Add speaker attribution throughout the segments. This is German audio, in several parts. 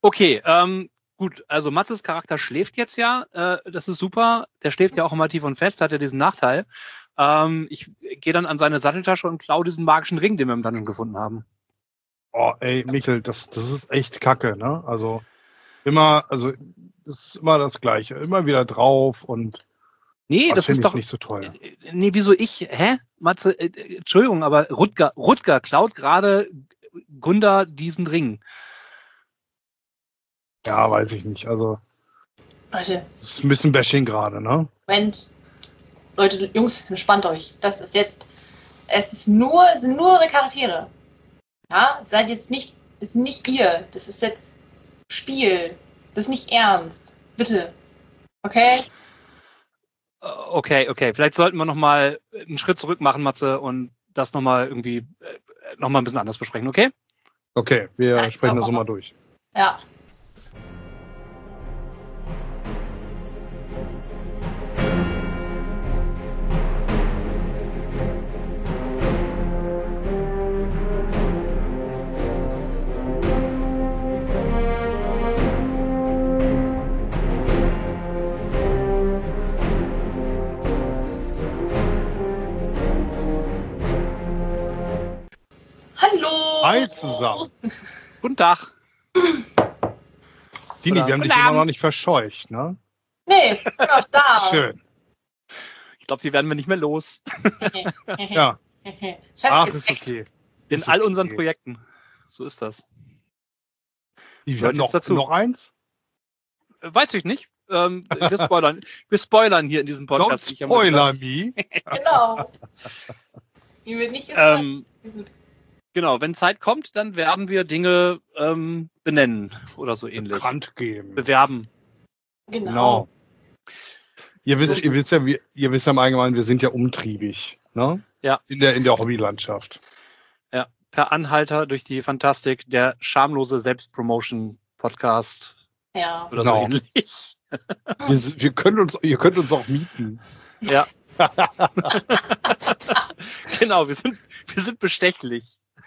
Speaker 1: Okay, gut, also Matzes Charakter schläft jetzt ja, das ist super. Der schläft ja auch immer tief und fest, hat ja diesen Nachteil. Ich gehe dann an seine Satteltasche und klaue diesen magischen Ring, den wir im Dungeon gefunden haben.
Speaker 2: Oh, ey, Michel, das ist echt Kacke, ne? Also das ist immer das Gleiche. Immer wieder drauf und
Speaker 1: Nee, das ist
Speaker 2: finde ich
Speaker 1: doch
Speaker 2: nicht so toll.
Speaker 1: Nee, wieso ich? Hä? Matze, Entschuldigung, aber Rutger klaut gerade Gunda diesen Ring.
Speaker 2: Ja, weiß ich nicht. Also,
Speaker 3: Leute,
Speaker 2: das ist ein bisschen Bashing gerade, ne?
Speaker 3: Moment. Leute, Jungs, entspannt euch. Das ist jetzt. Es sind nur eure Charaktere. Ja, seid jetzt nicht. Ist nicht ihr. Das ist jetzt Spiel. Das ist nicht ernst. Bitte. Okay?
Speaker 1: Okay. Vielleicht sollten wir nochmal einen Schritt zurück machen, Matze, und das nochmal irgendwie nochmal ein bisschen anders besprechen, okay?
Speaker 2: Okay, wir sprechen das so mal durch.
Speaker 3: Ja. Hallo!
Speaker 2: Hi zusammen.
Speaker 1: Guten Tag.
Speaker 2: Dini, wir haben dich immer noch nicht verscheucht, ne?
Speaker 3: Nee, ich bin auch da.
Speaker 2: Schön.
Speaker 1: Ich glaube, die werden wir nicht mehr los.
Speaker 2: Ja. Ach, ist
Speaker 3: Festgezeckt.
Speaker 2: okay.
Speaker 1: In all unseren Projekten. So ist das.
Speaker 2: Wir haben
Speaker 1: jetzt dazu.
Speaker 2: noch eins?
Speaker 1: Weiß ich nicht. Wir spoilern hier in diesem Podcast.
Speaker 2: Don't spoiler me.
Speaker 3: Genau. Die wird nicht gesagt.
Speaker 1: Genau, wenn Zeit kommt, dann werden wir Dinge benennen oder so ähnlich.
Speaker 2: Bekannt geben.
Speaker 1: Bewerben.
Speaker 3: Genau.
Speaker 2: Ihr wisst ja im Allgemeinen, wir sind ja umtriebig, ne?
Speaker 1: Ja.
Speaker 2: In der Hobbylandschaft.
Speaker 1: Ja, per Anhalter durch die Fantastik, der schamlose Selbstpromotion-Podcast.
Speaker 3: Ja.
Speaker 1: Oder
Speaker 2: Genau.
Speaker 1: so ähnlich.
Speaker 2: Ihr könnt uns auch mieten.
Speaker 1: Ja. Genau, wir sind bestechlich.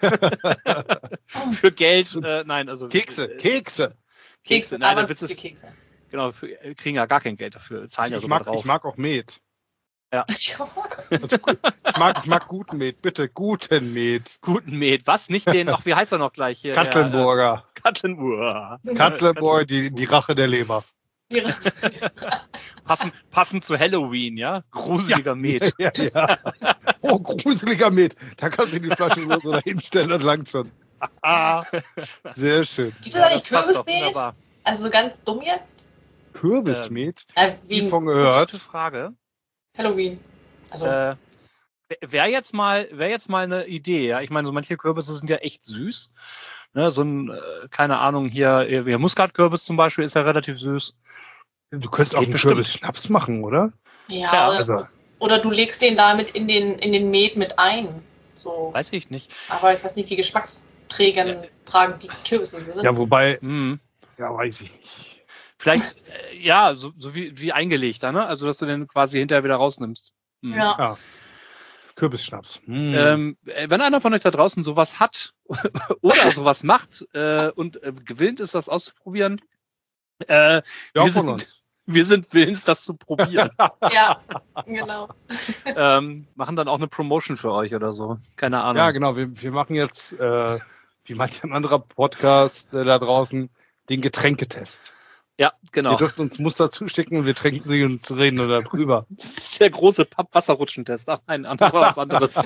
Speaker 1: Für Geld, nein, also.
Speaker 2: Kekse.
Speaker 3: Kekse,
Speaker 1: nein,
Speaker 3: aber
Speaker 1: der Witz ist,
Speaker 3: Kekse.
Speaker 1: genau, kriegen ja gar kein Geld dafür, zahlen ja sogar drauf.
Speaker 2: Ich mag auch Met.
Speaker 1: Ja.
Speaker 2: Ich mag guten Met, bitte, guten Met.
Speaker 1: Guten Met, was? Nicht den, ach, wie heißt er noch gleich hier?
Speaker 2: Katlenburger.
Speaker 1: Katlenburger.
Speaker 2: Die Rache der Leber.
Speaker 1: Passend zu Halloween, ja? Gruseliger Met.
Speaker 2: Ja. Oh, gruseliger Met. Da kannst du die Flasche nur so dahin stellen und langt schon. Sehr schön.
Speaker 3: Gibt es da nicht
Speaker 1: Das passt doch
Speaker 3: Kürbismet?
Speaker 1: wunderbar.
Speaker 3: Also so ganz dumm jetzt?
Speaker 2: Kürbismet?
Speaker 3: Wie
Speaker 2: Von gehört.
Speaker 1: Gute Frage.
Speaker 3: Halloween. Also,
Speaker 1: Wäre jetzt mal eine Idee, ja. Ich meine, so manche Kürbisse sind ja echt süß. Ne, so ein, keine Ahnung, hier Muskatkürbis zum Beispiel ist ja relativ süß.
Speaker 2: Du könntest auch einen Kürbis-Schnaps machen, oder?
Speaker 3: ja,
Speaker 2: also.
Speaker 3: Oder du legst den damit in den Met mit ein. So.
Speaker 1: Weiß ich nicht.
Speaker 3: Aber ich weiß nicht, wie Geschmacksträger tragen die Kürbisse sind.
Speaker 2: Ja, wobei, ja, weiß ich nicht.
Speaker 1: Vielleicht, ja, so wie eingelegter, ne? Also, dass du den quasi hinterher wieder rausnimmst.
Speaker 3: Ja.
Speaker 2: Kürbisschnaps.
Speaker 1: Wenn einer von euch da draußen sowas hat oder sowas macht und gewillt ist, das auszuprobieren, wir sind willens, das zu probieren.
Speaker 3: Ja, genau.
Speaker 1: Machen dann auch eine Promotion für euch oder so. Keine Ahnung.
Speaker 2: Ja, genau. Wir machen jetzt, wie manch ein anderer Podcast da draußen, den Getränketest.
Speaker 1: Ja, genau.
Speaker 2: Ihr dürft uns Muster zustecken und wir trinken sie und reden darüber.
Speaker 1: Das ist der große Wasserrutschentest. Ach nein, das war was anderes.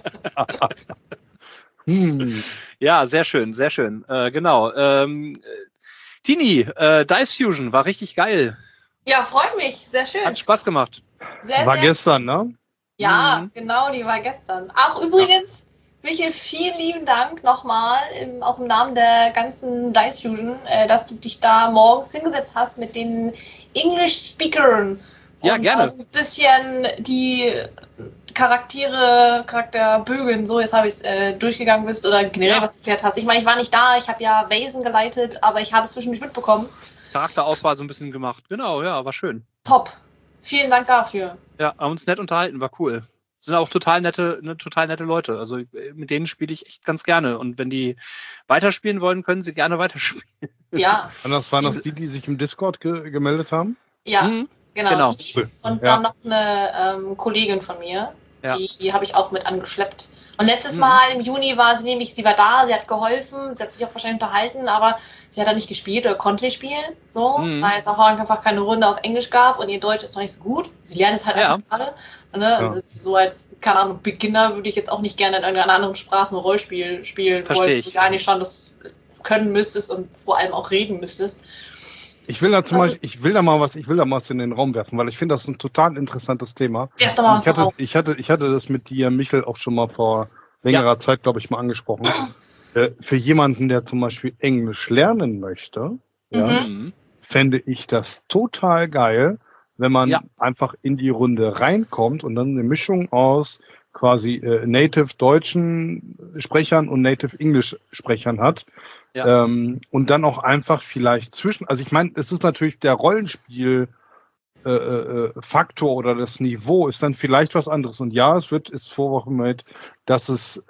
Speaker 1: Ja, sehr schön, sehr schön. Genau. Tini, Dice Fusion war richtig geil.
Speaker 3: Ja, freut mich. Sehr schön.
Speaker 1: Hat Spaß gemacht.
Speaker 2: War gestern, ne?
Speaker 3: Ja, genau, die war gestern. Auch übrigens, Michael, vielen lieben Dank nochmal, auch im Namen der ganzen Dice Fusion, dass du dich da morgens hingesetzt hast mit den English-Speakern.
Speaker 1: Ja, gerne.
Speaker 3: Und ein bisschen die Charakterbögen, so jetzt habe ich es durchgegangen bist oder generell was erklärt hast. Ich meine, ich war nicht da, ich habe ja Vasen geleitet, aber ich habe es zwischendurch mitbekommen.
Speaker 1: Charakterauswahl so ein bisschen gemacht. Genau, ja, war schön.
Speaker 3: Top. Vielen Dank dafür.
Speaker 1: Ja, haben uns nett unterhalten, war cool. sind auch total nette Leute. Also mit denen spiele ich echt ganz gerne. Und wenn die weiterspielen wollen, können sie gerne weiterspielen.
Speaker 3: Ja.
Speaker 2: Waren das die sich im Discord gemeldet haben?
Speaker 3: Ja,
Speaker 1: Mhm.
Speaker 3: genau.
Speaker 1: Genau.
Speaker 3: Die. Und dann noch eine Kollegin von mir, die habe ich auch mit angeschleppt. Und letztes Mal im Juni war sie nämlich, sie war da, sie hat geholfen, sie hat sich auch wahrscheinlich unterhalten, aber sie hat da nicht gespielt oder konnte nicht spielen, so, weil es auch einfach keine Runde auf Englisch gab und ihr Deutsch ist noch nicht so gut. Sie lernt es halt einfach gerade. Ne? Ja. Und das ist so als, keine Ahnung, Beginner würde ich jetzt auch nicht gerne in irgendeiner anderen Sprache ein Rollenspiel spielen wollen, wo du eigentlich schon das können müsstest und vor allem auch reden müsstest.
Speaker 2: Ich will da mal was in den Raum werfen, weil ich finde das ein total interessantes Thema.
Speaker 3: Werf doch mal was
Speaker 2: ich hatte das mit dir, Michel, auch schon mal vor längerer Zeit, glaube ich, mal angesprochen. Für jemanden, der zum Beispiel Englisch lernen möchte, fände ich das total geil, wenn man einfach in die Runde reinkommt und dann eine Mischung aus quasi Native deutschen Sprechern und Native English Sprechern hat. Ja. Und dann auch einfach vielleicht also ich meine, es ist natürlich der Rollenspiel Faktor oder das Niveau ist dann vielleicht was anderes. Und ja, es ist vorprogrammiert, dass es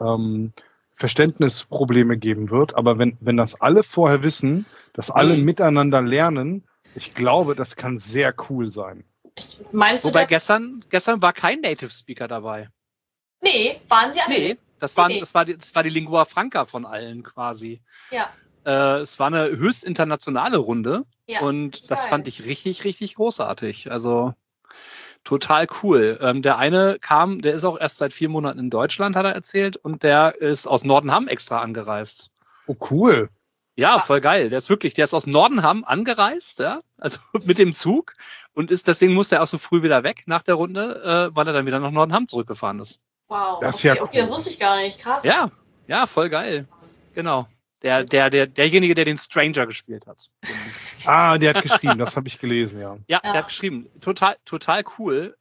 Speaker 2: Verständnisprobleme geben wird. Aber wenn das alle vorher wissen, dass alle miteinander lernen, ich glaube, das kann sehr cool sein.
Speaker 1: Wobei gestern war kein Native Speaker dabei.
Speaker 3: Nee, waren sie alle?
Speaker 1: Nee, das war die Lingua Franca von allen quasi.
Speaker 3: Ja.
Speaker 1: Es war eine höchst internationale Runde und das fand ich richtig, richtig großartig. Also total cool. Der eine der ist auch erst seit 4 Monaten in Deutschland, hat er erzählt, und der ist aus Nordenham extra angereist.
Speaker 2: Oh, cool.
Speaker 1: Ja, voll geil. Der ist aus Nordenham angereist, ja, also mit dem Zug und deswegen musste er auch so früh wieder weg nach der Runde, weil er dann wieder nach Nordenham zurückgefahren ist.
Speaker 3: Wow,
Speaker 2: das ist ja
Speaker 3: cool. Das wusste ich gar nicht, krass.
Speaker 1: Ja, voll geil. Genau. Derjenige, der den Stranger gespielt hat.
Speaker 2: Der hat geschrieben, das habe ich gelesen, ja.
Speaker 1: Ja, der hat geschrieben. Total cool.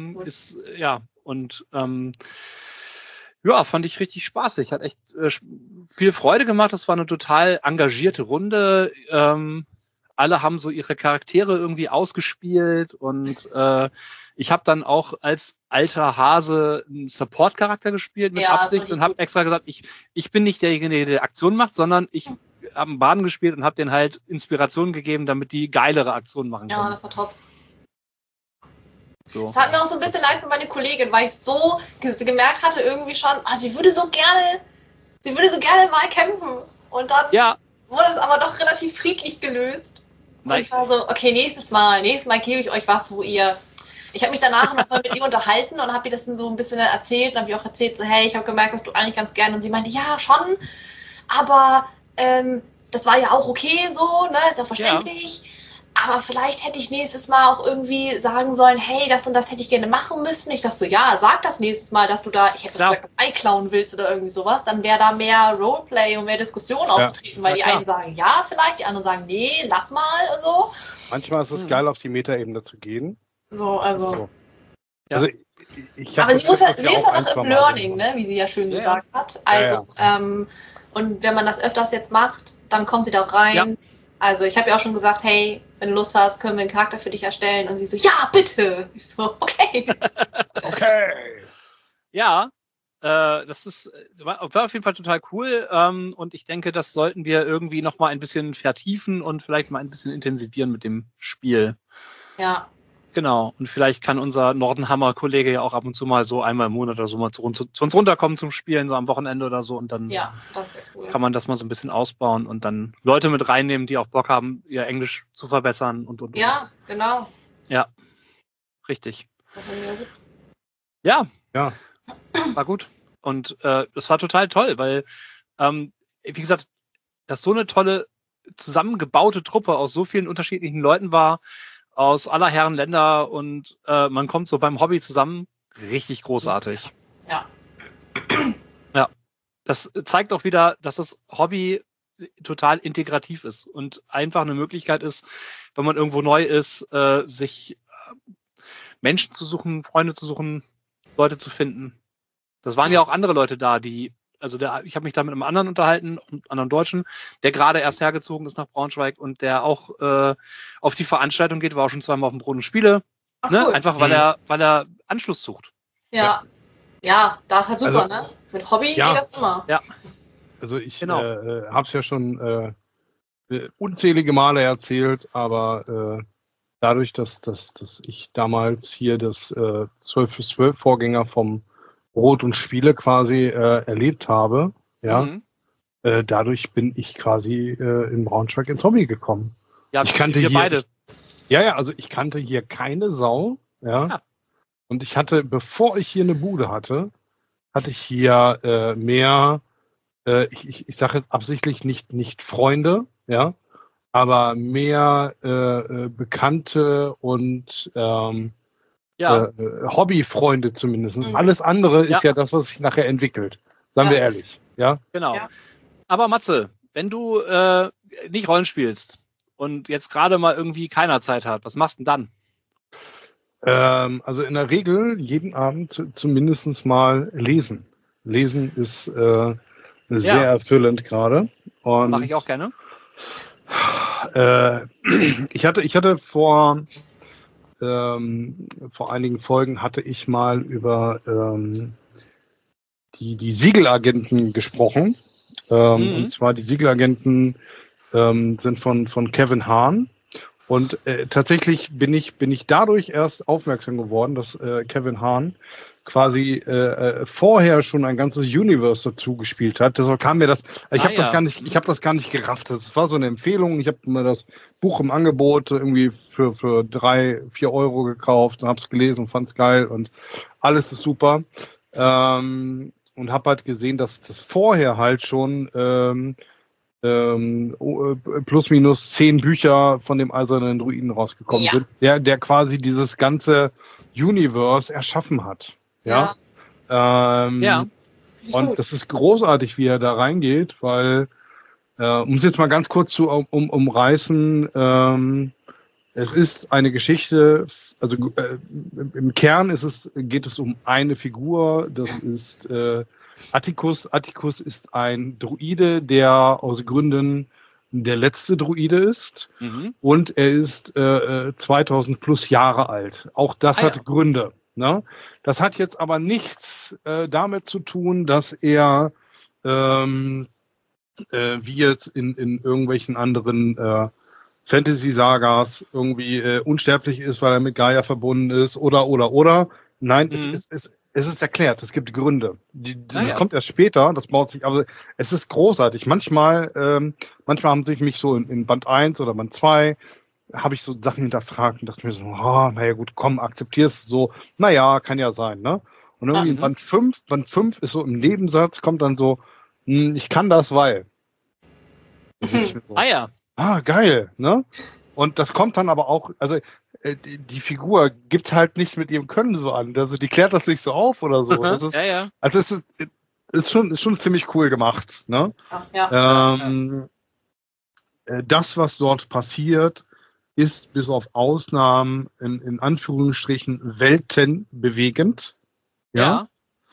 Speaker 1: Fand ich richtig spaßig. Hat echt viel Freude gemacht. Das war eine total engagierte Runde. Alle haben so ihre Charaktere irgendwie ausgespielt und ich habe dann auch als alter Hase einen Support-Charakter gespielt mit Absicht und habe extra gesagt, ich bin nicht derjenige, der Aktion macht, sondern ich habe einen Baden gespielt und habe denen halt Inspiration gegeben, damit die geilere Aktionen machen können.
Speaker 3: Ja, das war top. So. Das hat mir auch so ein bisschen leid für meine Kollegin, weil ich so gemerkt hatte irgendwie schon, sie würde so gerne mal kämpfen. Und dann wurde es aber doch relativ friedlich gelöst. Und ich war so, okay, nächstes Mal gebe ich euch was, wo ihr... Ich habe mich danach nochmal mit ihr unterhalten und habe ihr das dann so ein bisschen erzählt und habe ihr auch erzählt, so, hey, ich habe gemerkt, dass du eigentlich ganz gerne. Und sie meinte, ja, schon, aber das war ja auch okay so, ne, ist ja verständlich. Ja. Aber vielleicht hätte ich nächstes Mal auch irgendwie sagen sollen, hey, das und das hätte ich gerne machen müssen. Ich dachte so, ja, sag das nächstes Mal, dass du da, ich hätte gesagt, das Ei klauen willst oder irgendwie sowas. Dann wäre da mehr Roleplay und mehr Diskussion aufgetreten, weil die einen sagen ja vielleicht, die anderen sagen nee, lass mal und so.
Speaker 2: Manchmal ist es geil, auf die Metaebene zu gehen.
Speaker 3: So, also.
Speaker 2: So. Ja. Also
Speaker 3: aber sie ist ja noch im Learning, ne, wie sie ja schön gesagt hat. Also, und wenn man das öfters jetzt macht, dann kommt sie da auch rein. Ja. Also ich habe ja auch schon gesagt, hey, wenn du Lust hast, können wir einen Charakter für dich erstellen. Und sie so, ja, bitte. Ich so, okay.
Speaker 2: Okay.
Speaker 1: Ja, das war auf jeden Fall total cool. Und ich denke, das sollten wir irgendwie noch mal ein bisschen vertiefen und vielleicht mal ein bisschen intensivieren mit dem Spiel.
Speaker 3: Ja.
Speaker 1: Genau. Und vielleicht kann unser Nordenhammer-Kollege ja auch ab und zu mal so einmal im Monat oder so mal zu uns runterkommen zum Spielen, so am Wochenende oder so. Und dann
Speaker 3: das wäre cool.
Speaker 1: Kann man das mal so ein bisschen ausbauen und dann Leute mit reinnehmen, die auch Bock haben, ihr Englisch zu verbessern und.
Speaker 3: Ja, genau.
Speaker 1: Ja, richtig.
Speaker 3: Das war mir gut.
Speaker 1: Ja. War gut. Und es war total toll, weil, wie gesagt, das so eine tolle, zusammengebaute Truppe aus so vielen unterschiedlichen Leuten war, aus aller Herren Länder und man kommt so beim Hobby zusammen. Richtig großartig.
Speaker 3: Ja.
Speaker 1: Ja. Das zeigt auch wieder, dass das Hobby total integrativ ist und einfach eine Möglichkeit ist, wenn man irgendwo neu ist, sich Menschen zu suchen, Freunde zu suchen, Leute zu finden. Das waren ja auch andere Leute da, ich habe mich da mit einem anderen unterhalten, einem anderen Deutschen, der gerade erst hergezogen ist nach Braunschweig und der auch auf die Veranstaltung geht, war auch schon zweimal auf dem Brot und Spiele.
Speaker 3: Ach,
Speaker 1: ne?
Speaker 3: cool.
Speaker 1: Einfach weil er Anschluss sucht.
Speaker 3: Ja. Ja, da ist halt super,
Speaker 2: Also,
Speaker 3: ne? Mit Hobby
Speaker 2: ja.
Speaker 3: geht das immer.
Speaker 1: Ja.
Speaker 2: Also ich
Speaker 1: Genau.
Speaker 2: habe es ja schon unzählige Male erzählt, aber dadurch, dass ich damals hier das 12-12 Vorgänger vom Brot und Spiele quasi erlebt habe, ja, dadurch bin ich quasi in Braunschweig ins Hobby gekommen.
Speaker 1: Ja,
Speaker 2: ich kannte
Speaker 1: wir
Speaker 2: hier,
Speaker 1: beide.
Speaker 2: also ich kannte hier keine Sau, ja. Und ich hatte, bevor ich hier eine Bude hatte ich hier mehr, ich sage jetzt absichtlich nicht Freunde, ja, aber mehr Bekannte und Hobbyfreunde zumindest. Alles andere ist ja das, was sich nachher entwickelt. Seien wir ehrlich. Ja?
Speaker 1: Genau.
Speaker 3: Ja.
Speaker 1: Aber Matze, wenn du nicht Rollen spielst und jetzt gerade mal irgendwie keiner Zeit hat, was machst du denn dann?
Speaker 2: Also in der Regel jeden Abend zumindest mal lesen. Lesen ist sehr erfüllend gerade.
Speaker 1: Mache ich auch gerne.
Speaker 2: Ich hatte vor einigen Folgen hatte ich mal über die Siegelagenten gesprochen. Und zwar die Siegelagenten sind von Kevin Hahn. Und tatsächlich bin ich dadurch erst aufmerksam geworden, dass Kevin Hahn quasi vorher schon ein ganzes Universe dazu gespielt hat. Deshalb kam mir das, ich habe das gar nicht gerafft. Das war so eine Empfehlung. Ich habe mir das Buch im Angebot irgendwie für 3-4 Euro gekauft und habe es gelesen, fand es geil und alles ist super. Und habe halt gesehen, dass das vorher halt schon plus minus 10 Bücher von dem eisernen Druiden rausgekommen sind, der quasi dieses ganze Universe erschaffen hat. Ja. Und das ist großartig, wie er da reingeht, weil, um es jetzt mal ganz kurz zu umreißen, es ist eine Geschichte, also im Kern geht es um eine Figur, das ist Atticus. Atticus ist ein Druide, der aus Gründen der letzte Druide ist und er ist 2000 plus Jahre alt. Auch das hat Gründe. Ne? Das hat jetzt aber nichts damit zu tun, dass er wie jetzt in irgendwelchen anderen Fantasy-Sagas irgendwie unsterblich ist, weil er mit Gaia verbunden ist oder. Nein, es ist erklärt, es gibt Gründe. Das kommt erst später, das baut sich, aber es ist großartig. Manchmal haben sich mich so in Band 1 oder Band 2 habe ich so Sachen hinterfragt und dachte mir so, naja gut, komm, akzeptier's so, naja, kann ja sein, ne? Und irgendwie in Band 5 ist so im Nebensatz, kommt dann so, ich kann das, weil. So, geil, ne? Und das kommt dann aber auch, also die Figur gibt halt nicht mit ihrem Können so an. Also die klärt das nicht so auf oder so. Das ist, also es ist schon ziemlich cool gemacht. Ne? Das, was dort passiert, ist bis auf Ausnahmen in Anführungsstrichen weltenbewegend. Ja.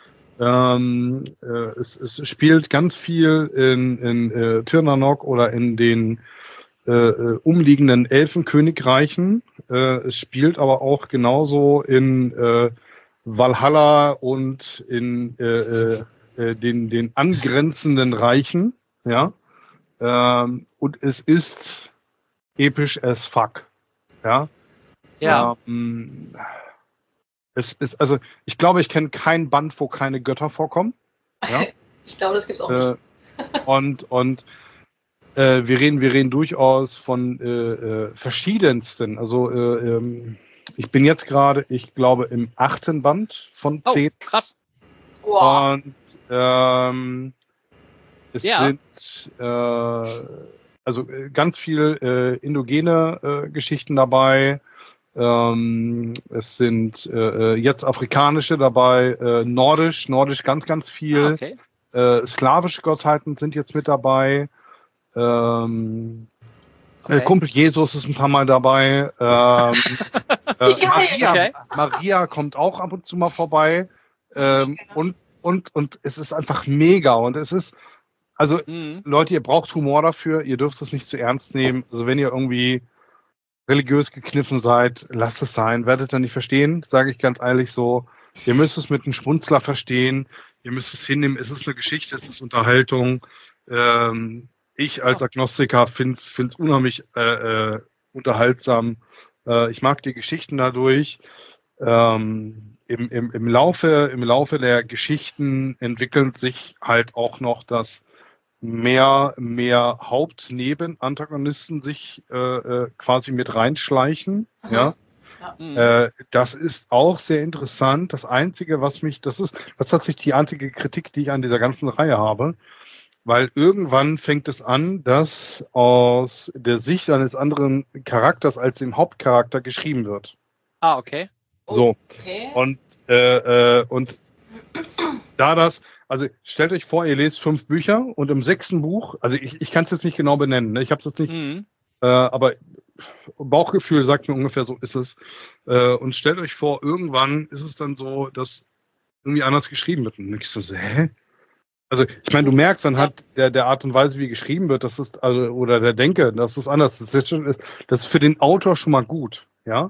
Speaker 2: Es spielt ganz viel in Tirnanok oder in den umliegenden Elfenkönigreichen. Es spielt aber auch genauso in Valhalla und in den angrenzenden Reichen. Ja? Und es ist episch as fuck. Ja. Es ist, also ich glaube, ich kenne kein Band, wo keine Götter vorkommen. Ja?
Speaker 3: Ich glaube, das gibt's auch nicht.
Speaker 2: Und wir reden durchaus von verschiedensten. Also ich bin jetzt gerade, ich glaube, im 8. Band von 10.
Speaker 1: Oh, krass.
Speaker 2: Wow. Und es sind also ganz viel indogene Geschichten dabei. Es sind jetzt afrikanische dabei, nordisch ganz, ganz viel. Slawische Gottheiten sind jetzt mit dabei. Kumpel Jesus ist ein paar Mal dabei. Maria kommt auch ab und zu mal vorbei. Und es ist einfach mega. Und es ist, also Leute, ihr braucht Humor dafür. Ihr dürft es nicht zu ernst nehmen. Also wenn ihr irgendwie religiös gekniffen seid, lasst es sein. Werdet ihr nicht verstehen, sage ich ganz ehrlich so. Ihr müsst es mit einem Schmunzler verstehen. Ihr müsst es hinnehmen. Es ist eine Geschichte, es ist Unterhaltung. Ich als Agnostiker finde es unheimlich unterhaltsam. Ich mag die Geschichten dadurch. Im Laufe der Geschichten entwickelt sich halt auch noch, dass mehr Haupt-Neben-Antagonisten sich quasi mit reinschleichen. Ja. Das ist auch sehr interessant. Das Einzige, das ist tatsächlich die einzige Kritik, die ich an dieser ganzen Reihe habe, weil irgendwann fängt es an, dass aus der Sicht eines anderen Charakters als dem Hauptcharakter geschrieben wird.
Speaker 1: Ah, okay.
Speaker 2: So. Okay. Und also stellt euch vor, ihr lest 5 Bücher und im 6. Buch, also ich kann es jetzt nicht genau benennen, ne? Ich habe es jetzt nicht, aber Bauchgefühl sagt mir ungefähr, so ist es. Und stellt euch vor, irgendwann ist es dann so, dass irgendwie anders geschrieben wird. Und ich so, hä? Also ich meine, du merkst anhand der Art und Weise, wie geschrieben wird, das ist, also, oder der Denke, das ist anders. Das ist für den Autor schon mal gut, ja.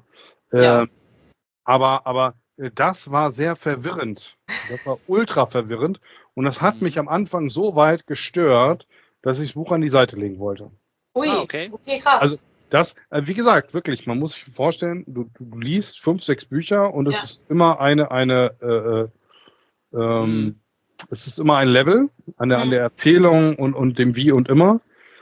Speaker 2: Aber das war sehr verwirrend. Das war ultra verwirrend. Und das hat mich am Anfang so weit gestört, dass ich das Buch an die Seite legen wollte.
Speaker 3: Ui, okay, krass. Also
Speaker 2: das, wie gesagt, wirklich, man muss sich vorstellen, du liest 5, 6 Bücher und es ist immer es ist immer ein Level an der Erzählung und dem Wie und immer.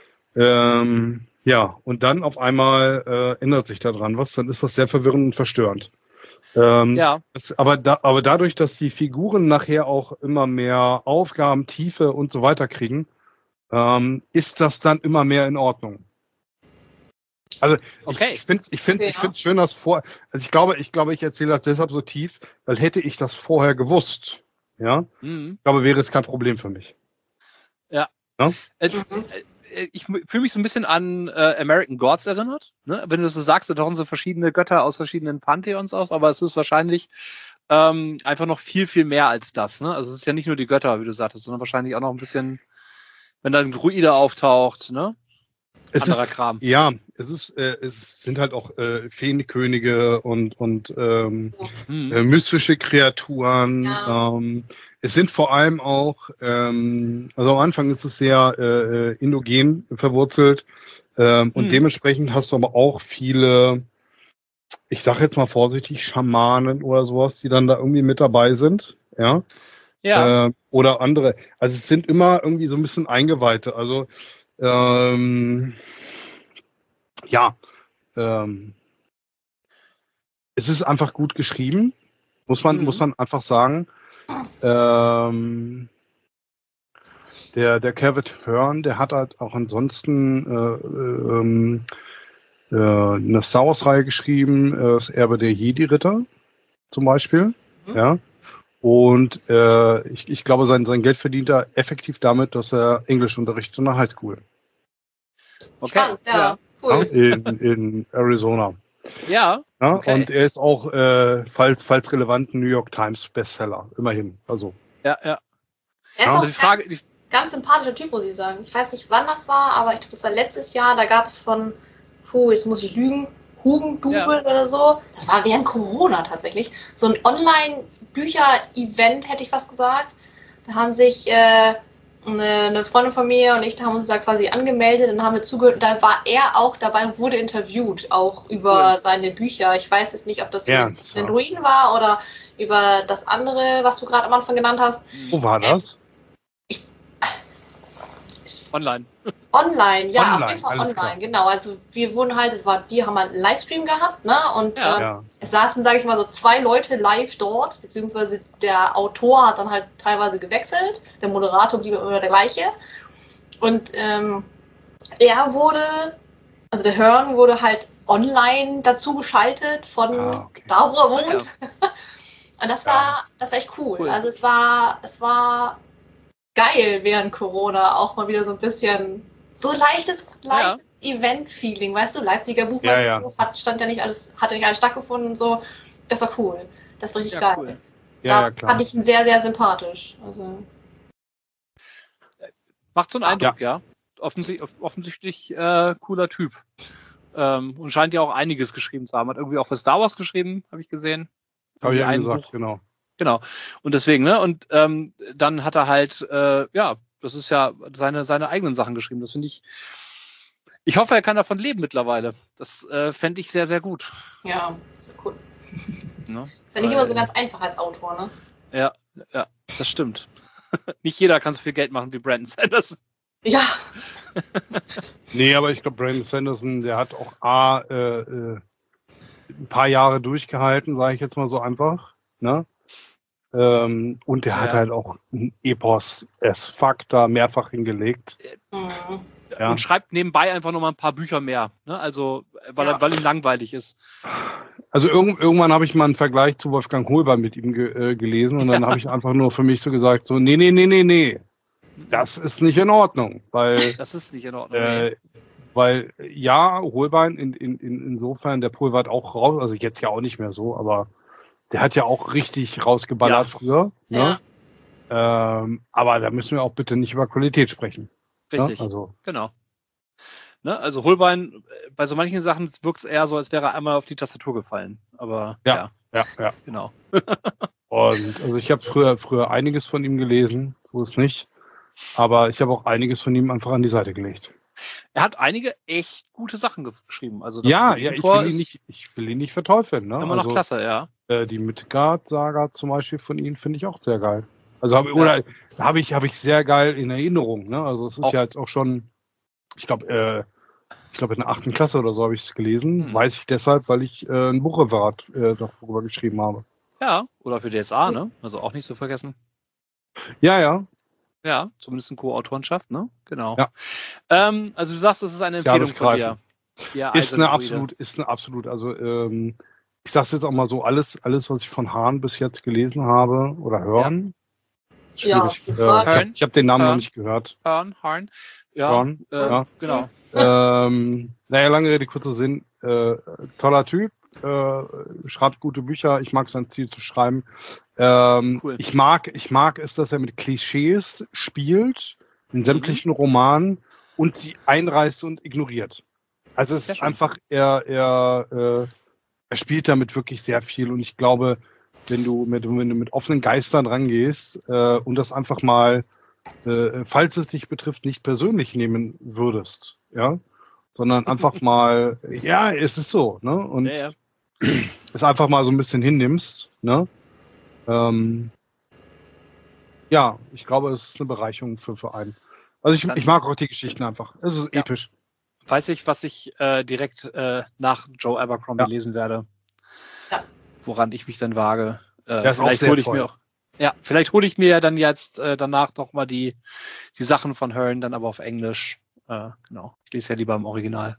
Speaker 2: Und dann auf einmal ändert sich daran was, dann ist das sehr verwirrend und verstörend. Aber dadurch, dass die Figuren nachher auch immer mehr Aufgaben, Tiefe und so weiter kriegen, ist das dann immer mehr in Ordnung. Also ich finde es schön, dass ich glaube, ich erzähle das deshalb so tief, weil hätte ich das vorher gewusst, ja, ich glaube, wäre es kein Problem für mich.
Speaker 1: Ja. Ich fühle mich so ein bisschen an American Gods erinnert. Ne? Wenn du das so sagst, da tauchen so verschiedene Götter aus verschiedenen Pantheons aus, aber es ist wahrscheinlich einfach noch viel, viel mehr als das. Ne? Also es ist ja nicht nur die Götter, wie du sagtest, sondern wahrscheinlich auch noch ein bisschen, wenn da ein Druide auftaucht, ne? Anderer Kram.
Speaker 2: Ja, es sind halt auch Feenkönige und mystische Kreaturen. Ja. Es sind vor allem auch, also am Anfang ist es sehr indogen verwurzelt und dementsprechend hast du aber auch viele, ich sage jetzt mal vorsichtig, Schamanen oder sowas, die dann da irgendwie mit dabei sind. Ja. Oder andere. Also es sind immer irgendwie so ein bisschen Eingeweihte. Also es ist einfach gut geschrieben, muss man einfach sagen. Der Kevin Hearn, der hat halt auch ansonsten eine Star Wars-Reihe geschrieben, das Erbe der Jedi-Ritter zum Beispiel. Ja. Und ich glaube, sein Geld verdient er effektiv damit, dass er Englisch unterrichtet in der Highschool.
Speaker 1: Okay. Spannend, ja.
Speaker 2: Cool. In Arizona.
Speaker 1: Ja.
Speaker 2: Okay. Und er ist auch, falls relevant, New York Times Bestseller. Immerhin. Also.
Speaker 1: Ja.
Speaker 3: Er ist auch ganz sympathischer Typ, muss ich sagen. Ich weiß nicht, wann das war, aber ich glaube, das war letztes Jahr. Da gab es jetzt muss ich lügen, Hugendubel oder so. Das war während Corona tatsächlich. So ein Online-Bücher-Event, hätte ich fast gesagt. Da haben sich eine Freundin von mir und ich haben uns da quasi angemeldet und haben wir zugehört. Da war er auch dabei und wurde interviewt, auch über seine Bücher. Ich weiß jetzt nicht, ob das über den Druiden war oder über das andere, was du gerade am Anfang genannt hast.
Speaker 2: Wo war das?
Speaker 1: Online.
Speaker 3: Online, ja, auf jeden Fall online, klar. Genau. Also wir wurden halt, die haben halt einen Livestream gehabt, ne? Und es saßen, sage ich mal, so 2 Leute live dort, beziehungsweise der Autor hat dann halt teilweise gewechselt, der Moderator blieb immer der gleiche. Und der Hearn wurde halt online dazu geschaltet von da, wo er wohnt. Und das war echt cool. Also es war geil während Corona, auch mal wieder so ein bisschen so leichtes Event-Feeling, weißt du, Leipziger Buchmesse, hat ja nicht alles stattgefunden und so. Das war cool. Das war richtig geil. Cool. Das fand ich ihn sehr, sehr sympathisch. Also.
Speaker 1: Macht so einen Eindruck, ja. Offensichtlich cooler Typ. Und scheint ja auch einiges geschrieben zu haben. Hat irgendwie auch für Star Wars geschrieben, habe ich gesehen.
Speaker 2: Habe ich ja gesagt, genau.
Speaker 1: Genau. Und deswegen, ne? Und dann hat er halt, das ist ja seine eigenen Sachen geschrieben. Das finde ich. Ich hoffe, er kann davon leben mittlerweile. Das fände ich sehr, sehr gut.
Speaker 3: Ja, ist cool.
Speaker 1: Ne?
Speaker 3: Ist ja nicht immer so ganz einfach als Autor, ne?
Speaker 1: Ja, das stimmt. Nicht jeder kann so viel Geld machen wie Brandon Sanderson.
Speaker 3: Ja.
Speaker 2: Nee, aber ich glaube, Brandon Sanderson, der hat auch ein paar Jahre durchgehalten, sage ich jetzt mal so einfach. Ne? Und der hat halt auch ein Epos as fuck da mehrfach hingelegt.
Speaker 3: Mhm.
Speaker 1: Ja. Und schreibt nebenbei einfach noch mal ein paar Bücher mehr. Ne? Also, weil ihm langweilig ist.
Speaker 2: Also irgendwann habe ich mal einen Vergleich zu Wolfgang Holbein mit ihm gelesen und dann habe ich einfach nur für mich so gesagt, so, nee. Das ist nicht in Ordnung. Weil,
Speaker 1: das ist nicht in Ordnung.
Speaker 2: Weil, ja, Holbein insofern, der pulvert auch raus, also jetzt ja auch nicht mehr so, aber der hat ja auch richtig rausgeballert früher. Ne?
Speaker 3: Ja.
Speaker 2: Aber da müssen wir auch bitte nicht über Qualität sprechen.
Speaker 1: Richtig,
Speaker 2: ne? Also.
Speaker 1: Genau. Ne? Also Holbein, bei so manchen Sachen wirkt es eher so, als wäre er einmal auf die Tastatur gefallen. Aber
Speaker 2: ja.
Speaker 1: Genau.
Speaker 2: Und also ich habe früher einiges von ihm gelesen, so ist nicht. Aber ich habe auch einiges von ihm einfach an die Seite gelegt.
Speaker 1: Er hat einige echt gute Sachen geschrieben. Also
Speaker 2: ich will ihn nicht verteufeln. Ne?
Speaker 1: Immer noch klasse, ja.
Speaker 2: Die Midgard-Saga zum Beispiel von ihm finde ich auch sehr geil. Also habe ich sehr geil in Erinnerung. Ne? Also es ist ja jetzt auch schon, ich glaube in der 8. Klasse oder so habe ich es gelesen. Weiß ich deshalb, weil ich ein Buchreferat darüber geschrieben habe.
Speaker 1: Ja, oder für DSA, ne? Also auch nicht zu vergessen.
Speaker 2: Ja.
Speaker 1: Ja, zumindest in Co-Autorenschaft, ne? Genau.
Speaker 2: Ja.
Speaker 1: Also du sagst, das ist eine Empfehlung von dir. Ja,
Speaker 2: ist eine absolut. Also ich sag's jetzt auch mal so, alles, was ich von Hahn bis jetzt gelesen habe oder hören.
Speaker 3: Ja,
Speaker 2: ich habe den Namen noch nicht gehört.
Speaker 1: Hahn.
Speaker 2: Ja,
Speaker 1: genau.
Speaker 2: Naja, lange Rede, kurzer Sinn. Toller Typ, schreibt gute Bücher. Ich mag sein Ziel zu schreiben. Cool. Ich mag es, dass er mit Klischees spielt in sämtlichen Romanen und sie einreißt und ignoriert. Also es ist einfach, er spielt damit wirklich sehr viel und ich glaube, wenn du mit offenen Geistern rangehst und das einfach mal, falls es dich betrifft, nicht persönlich nehmen würdest, ja, sondern einfach mal, ja, es ist so, ne, und es einfach mal so ein bisschen hinnimmst, ne, ja, ich glaube, es ist eine Bereicherung für einen. Also ich mag auch die Geschichten einfach. Es ist episch.
Speaker 1: Weiß ich, was ich direkt nach Joe Abercrombie lesen werde.
Speaker 3: Ja.
Speaker 1: Woran ich mich dann wage.
Speaker 2: Vielleicht
Speaker 1: hole ich mir ja dann jetzt danach noch mal die Sachen von Hearn, dann aber auf Englisch. Genau. Ich lese ja lieber im Original.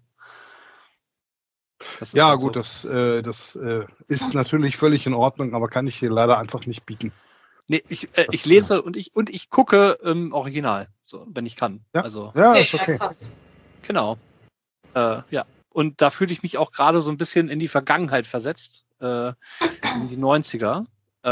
Speaker 2: Ja, halt gut, so. Das ist natürlich völlig in Ordnung, aber kann ich hier leider einfach nicht bieten.
Speaker 1: Nee, ich lese und ich gucke im Original, so, wenn ich kann.
Speaker 2: Ja,
Speaker 1: also,
Speaker 2: ist okay.
Speaker 1: Genau. Ja. Und da fühle ich mich auch gerade so ein bisschen in die Vergangenheit versetzt, in die 90er.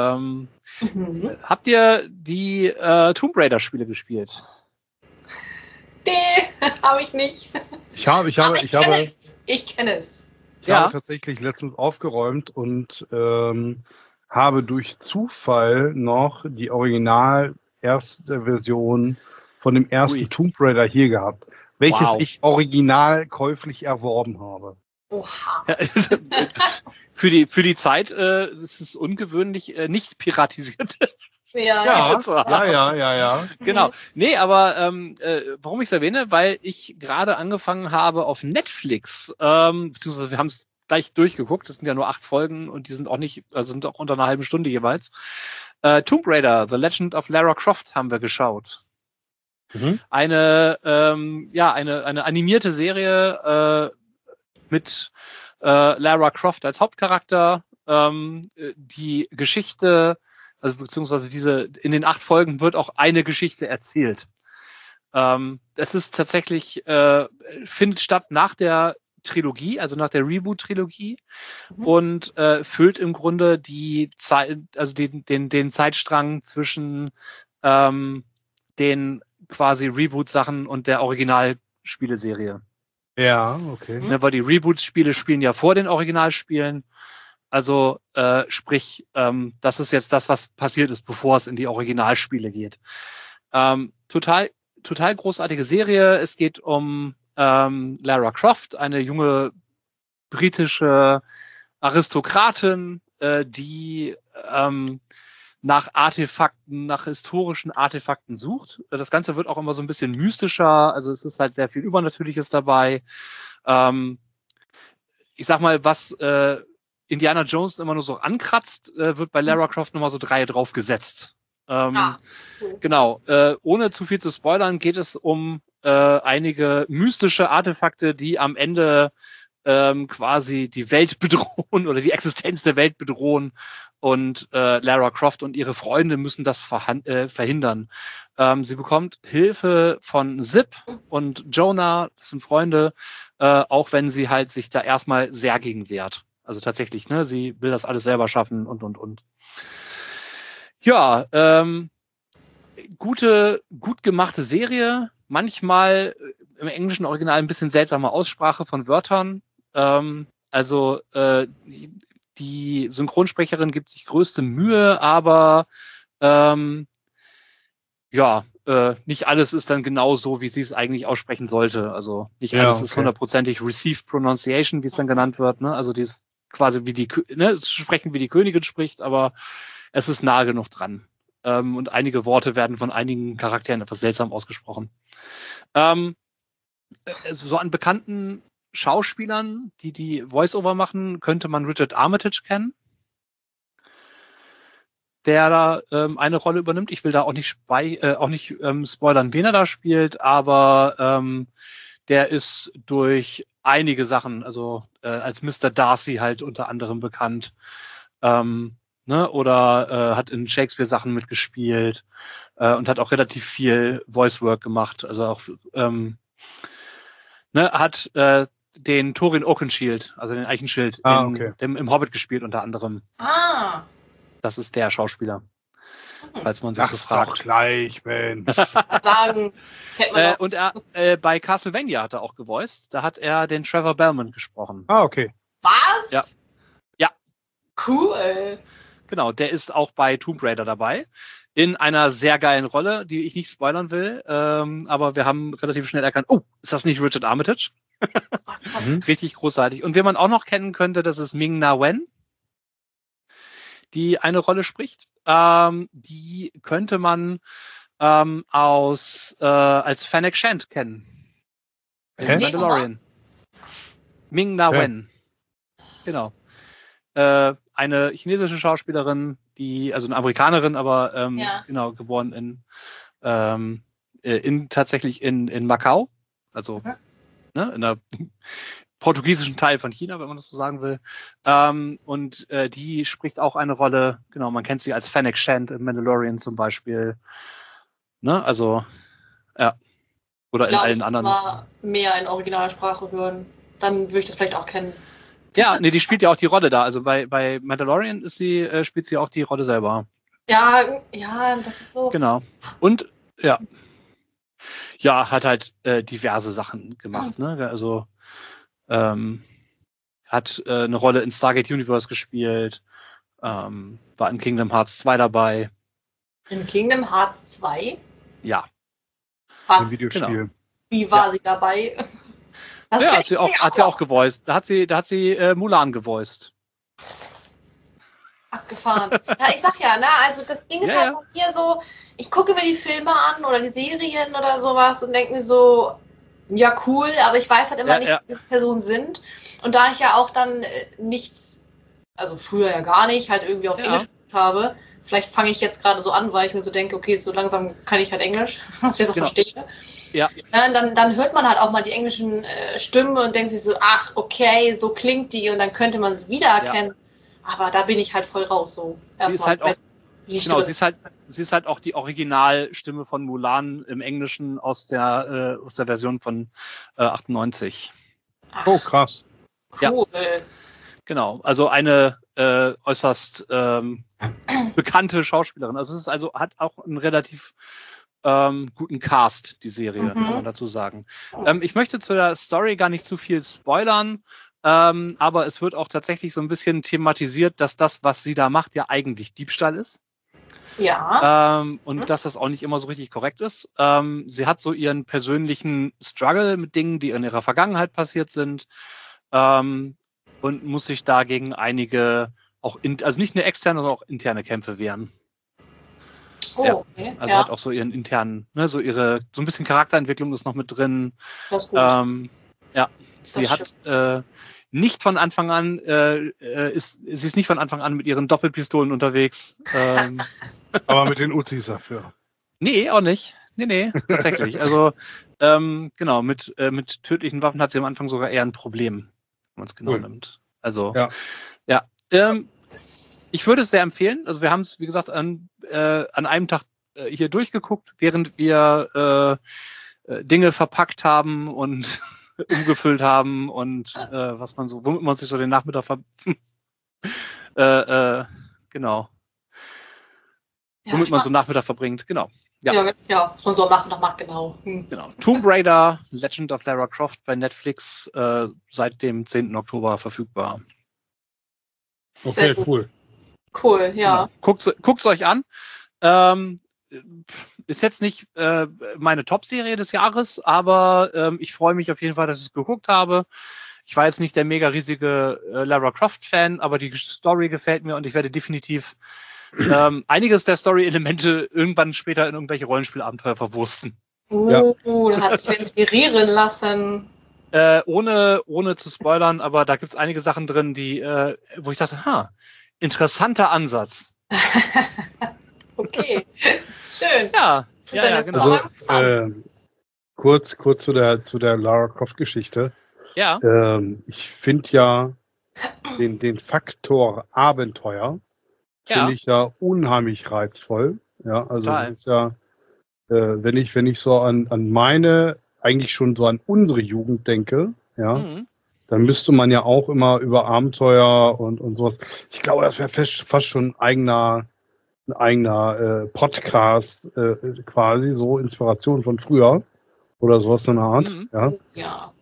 Speaker 1: Habt ihr die Tomb Raider Spiele gespielt?
Speaker 3: Nee, habe ich nicht.
Speaker 2: Ich kenne es.
Speaker 3: Ich kenne es.
Speaker 2: Ich habe tatsächlich letztens aufgeräumt und habe durch Zufall noch die original erste Version von dem ersten Tomb Raider hier gehabt, welches ich original käuflich erworben habe.
Speaker 3: Oha.
Speaker 1: Für die Zeit ist es ungewöhnlich nicht piratisiert.
Speaker 3: Ja.
Speaker 1: Genau. Nee, aber warum ich es erwähne, weil ich gerade angefangen habe auf Netflix, beziehungsweise wir haben es gleich durchgeguckt, das sind ja nur 8 Folgen und die sind auch nicht, also sind auch unter einer halben Stunde jeweils. Tomb Raider, The Legend of Lara Croft haben wir geschaut. Eine animierte Serie mit Lara Croft als Hauptcharakter, die Geschichte, also beziehungsweise in den 8 Folgen wird auch eine Geschichte erzählt. Es ist tatsächlich, findet statt nach der Trilogie, also nach der Reboot-Trilogie und füllt im Grunde die Zeit, also den Zeitstrang zwischen den quasi Reboot-Sachen und der Originalspieleserie.
Speaker 2: Ja, okay.
Speaker 1: Weil die Reboot-Spiele spielen ja vor den Originalspielen. Also sprich, das ist jetzt das, was passiert ist, bevor es in die Originalspiele geht. Total großartige Serie. Es geht um Lara Croft, eine junge britische Aristokratin, die nach Artefakten, nach historischen Artefakten sucht. Das Ganze wird auch immer so ein bisschen mystischer. Also es ist halt sehr viel Übernatürliches dabei. Ich sag mal, was Indiana Jones immer nur so ankratzt, wird bei Lara Croft nochmal so 3 drauf gesetzt.
Speaker 3: Cool.
Speaker 1: Genau. Ohne zu viel zu spoilern, geht es um einige mystische Artefakte, die am Ende quasi die Welt bedrohen oder die Existenz der Welt bedrohen. Und Lara Croft und ihre Freunde müssen das verhindern. Sie bekommt Hilfe von Zip und Jonah, das sind Freunde, auch wenn sie halt sich da erstmal sehr gegen wehrt. Also tatsächlich, ne, sie will das alles selber schaffen und. Ja, gut gemachte Serie. Manchmal im englischen Original ein bisschen seltsame Aussprache von Wörtern. Die Synchronsprecherin gibt sich größte Mühe, aber nicht alles ist dann genau so, wie sie es eigentlich aussprechen sollte. Also nicht alles ist hundertprozentig Received Pronunciation, wie es dann genannt wird. Ne? Also die ist quasi sprechen, wie die Königin spricht, aber es ist nahe genug dran. Und einige Worte werden von einigen Charakteren etwas seltsam ausgesprochen. So an bekannten Schauspielern, die Voice-Over machen, könnte man Richard Armitage kennen, der da eine Rolle übernimmt. Ich will da auch nicht spoilern, wen er da spielt, aber der ist durch einige Sachen, also als Mr. Darcy halt unter anderem bekannt, oder hat in Shakespeare-Sachen mitgespielt und hat auch relativ viel Voice-Work gemacht. Also auch hat den Thorin Oakenshield, also den Eichenschild, im Hobbit gespielt unter anderem. Das ist der Schauspieler, falls man sich so fragt.
Speaker 2: Doch gleich, Mensch.
Speaker 3: Sagen, kennt man doch.
Speaker 1: Und bei Castlevania hat er auch gevoiced. Da hat er den Trevor Belmont gesprochen.
Speaker 2: Okay.
Speaker 3: Was?
Speaker 1: Ja.
Speaker 3: Cool.
Speaker 1: Genau, der ist auch bei Tomb Raider dabei. In einer sehr geilen Rolle, die ich nicht spoilern will. Aber wir haben relativ schnell erkannt, ist das nicht Richard Armitage? Richtig großartig. Und wen man auch noch kennen könnte, das ist Ming-Na Wen, die eine Rolle spricht. Die könnte man als Fennec Shand kennen. In Mandalorian. Ming-Na Wen. Genau. Eine chinesische Schauspielerin, also eine Amerikanerin, aber genau, geboren tatsächlich in Macau. Also in der portugiesischen Teil von China, wenn man das so sagen will. Und die spricht auch eine Rolle, genau, man kennt sie als Fennec Shand in Mandalorian zum Beispiel. Ne? Also, ja. Oder in allen anderen.
Speaker 3: Ich muss mal mehr in Originalsprache hören. Dann würde ich das vielleicht auch kennen.
Speaker 1: Ja, die spielt ja auch die Rolle da. Also bei Mandalorian spielt sie auch die Rolle selber.
Speaker 3: Ja, das ist so.
Speaker 1: Genau. Und hat halt diverse Sachen gemacht. Ne? Also hat eine Rolle in Stargate Universe gespielt, war in Kingdom Hearts 2 dabei.
Speaker 3: In Kingdom Hearts 2?
Speaker 1: Ja.
Speaker 3: Was?
Speaker 2: Ein Videospiel.
Speaker 1: Genau.
Speaker 3: Wie war sie dabei?
Speaker 1: Hat sie auch gevoiced. Da hat sie Mulan gevoiced.
Speaker 3: Abgefahren. Ja, ich sag ja, ne, also das Ding ist halt bei mir so, ich gucke mir die Filme an oder die Serien oder sowas und denke mir so, ja cool, aber ich weiß halt immer nicht, wer diese Personen sind. Und da ich ja auch dann nichts, also früher ja gar nicht, halt irgendwie auf Englisch habe, vielleicht fange ich jetzt gerade so an, weil ich mir so denke, okay, so langsam kann ich halt Englisch, was ich so verstehe.
Speaker 1: Ja.
Speaker 3: Dann hört man halt auch mal die englischen Stimmen und denkt sich so, ach, okay, so klingt die und dann könnte man es wiedererkennen. Ja. Aber da bin ich halt voll raus. So.
Speaker 1: Sie ist halt auch die Originalstimme von Mulan im Englischen aus der Version von 98.
Speaker 3: Ach,
Speaker 2: oh, krass.
Speaker 3: Cool.
Speaker 1: Ja. Genau, also eine äußerst bekannte Schauspielerin. Also es ist hat auch einen relativ guten Cast, die Serie, kann man dazu sagen. Ich möchte zu der Story gar nicht zu viel spoilern. Aber es wird auch tatsächlich so ein bisschen thematisiert, dass das, was sie da macht, ja eigentlich Diebstahl ist.
Speaker 3: Ja.
Speaker 1: Und dass das auch nicht immer so richtig korrekt ist. Sie hat so ihren persönlichen Struggle mit Dingen, die in ihrer Vergangenheit passiert sind, und muss sich dagegen einige, also nicht nur externe, sondern auch interne Kämpfe wehren.
Speaker 3: Oh, okay.
Speaker 1: Also hat auch so ihren internen, ne, so ein bisschen Charakterentwicklung ist noch mit drin.
Speaker 3: Das ist gut.
Speaker 1: Sie hat nicht von Anfang an, sie ist nicht von Anfang an mit ihren Doppelpistolen unterwegs.
Speaker 2: Aber mit den Uzis dafür.
Speaker 1: Nee, auch nicht. Nee, tatsächlich. Also, genau, mit tödlichen Waffen hat sie am Anfang sogar eher ein Problem, wenn man es genau nimmt. Also, ja. Ich würde es sehr empfehlen. Also, wir haben es, wie gesagt, an einem Tag hier durchgeguckt, während wir Dinge verpackt haben und umgefüllt haben und womit man sich so den Nachmittag genau.
Speaker 3: Ja,
Speaker 1: Womit man so Nachmittag verbringt, genau.
Speaker 3: Ja, was man so am Nachmittag macht, genau.
Speaker 1: Genau. Tomb Raider, Legend of Lara Croft bei Netflix, seit dem 10. Oktober verfügbar.
Speaker 2: Okay, cool.
Speaker 3: Cool, ja.
Speaker 1: Genau. Guckt's euch an. Ist jetzt nicht meine Top-Serie des Jahres, aber ich freue mich auf jeden Fall, dass ich es geguckt habe. Ich war jetzt nicht der mega riesige Lara Croft-Fan, aber die Story gefällt mir und ich werde definitiv einiges der Story-Elemente irgendwann später in irgendwelche Rollenspielabenteuer verwursten.
Speaker 3: Da hast du dich inspirieren lassen.
Speaker 1: Ohne zu spoilern, aber da gibt es einige Sachen drin, wo ich dachte, interessanter Ansatz.
Speaker 3: Okay, schön.
Speaker 1: Ja,
Speaker 2: genau. Also, kurz zu der Lara Croft-Geschichte.
Speaker 1: Ja.
Speaker 2: Ich finde ja den Faktor Abenteuer finde ich ja unheimlich reizvoll. Ja, also
Speaker 1: total.
Speaker 2: das ist ja, wenn ich so an meine, eigentlich schon so an unsere Jugend denke, ja, dann müsste man ja auch immer über Abenteuer und sowas. Ich glaube, das wäre fast schon ein eigener Podcast, quasi, so Inspiration von früher oder sowas in der Art.
Speaker 3: Ja.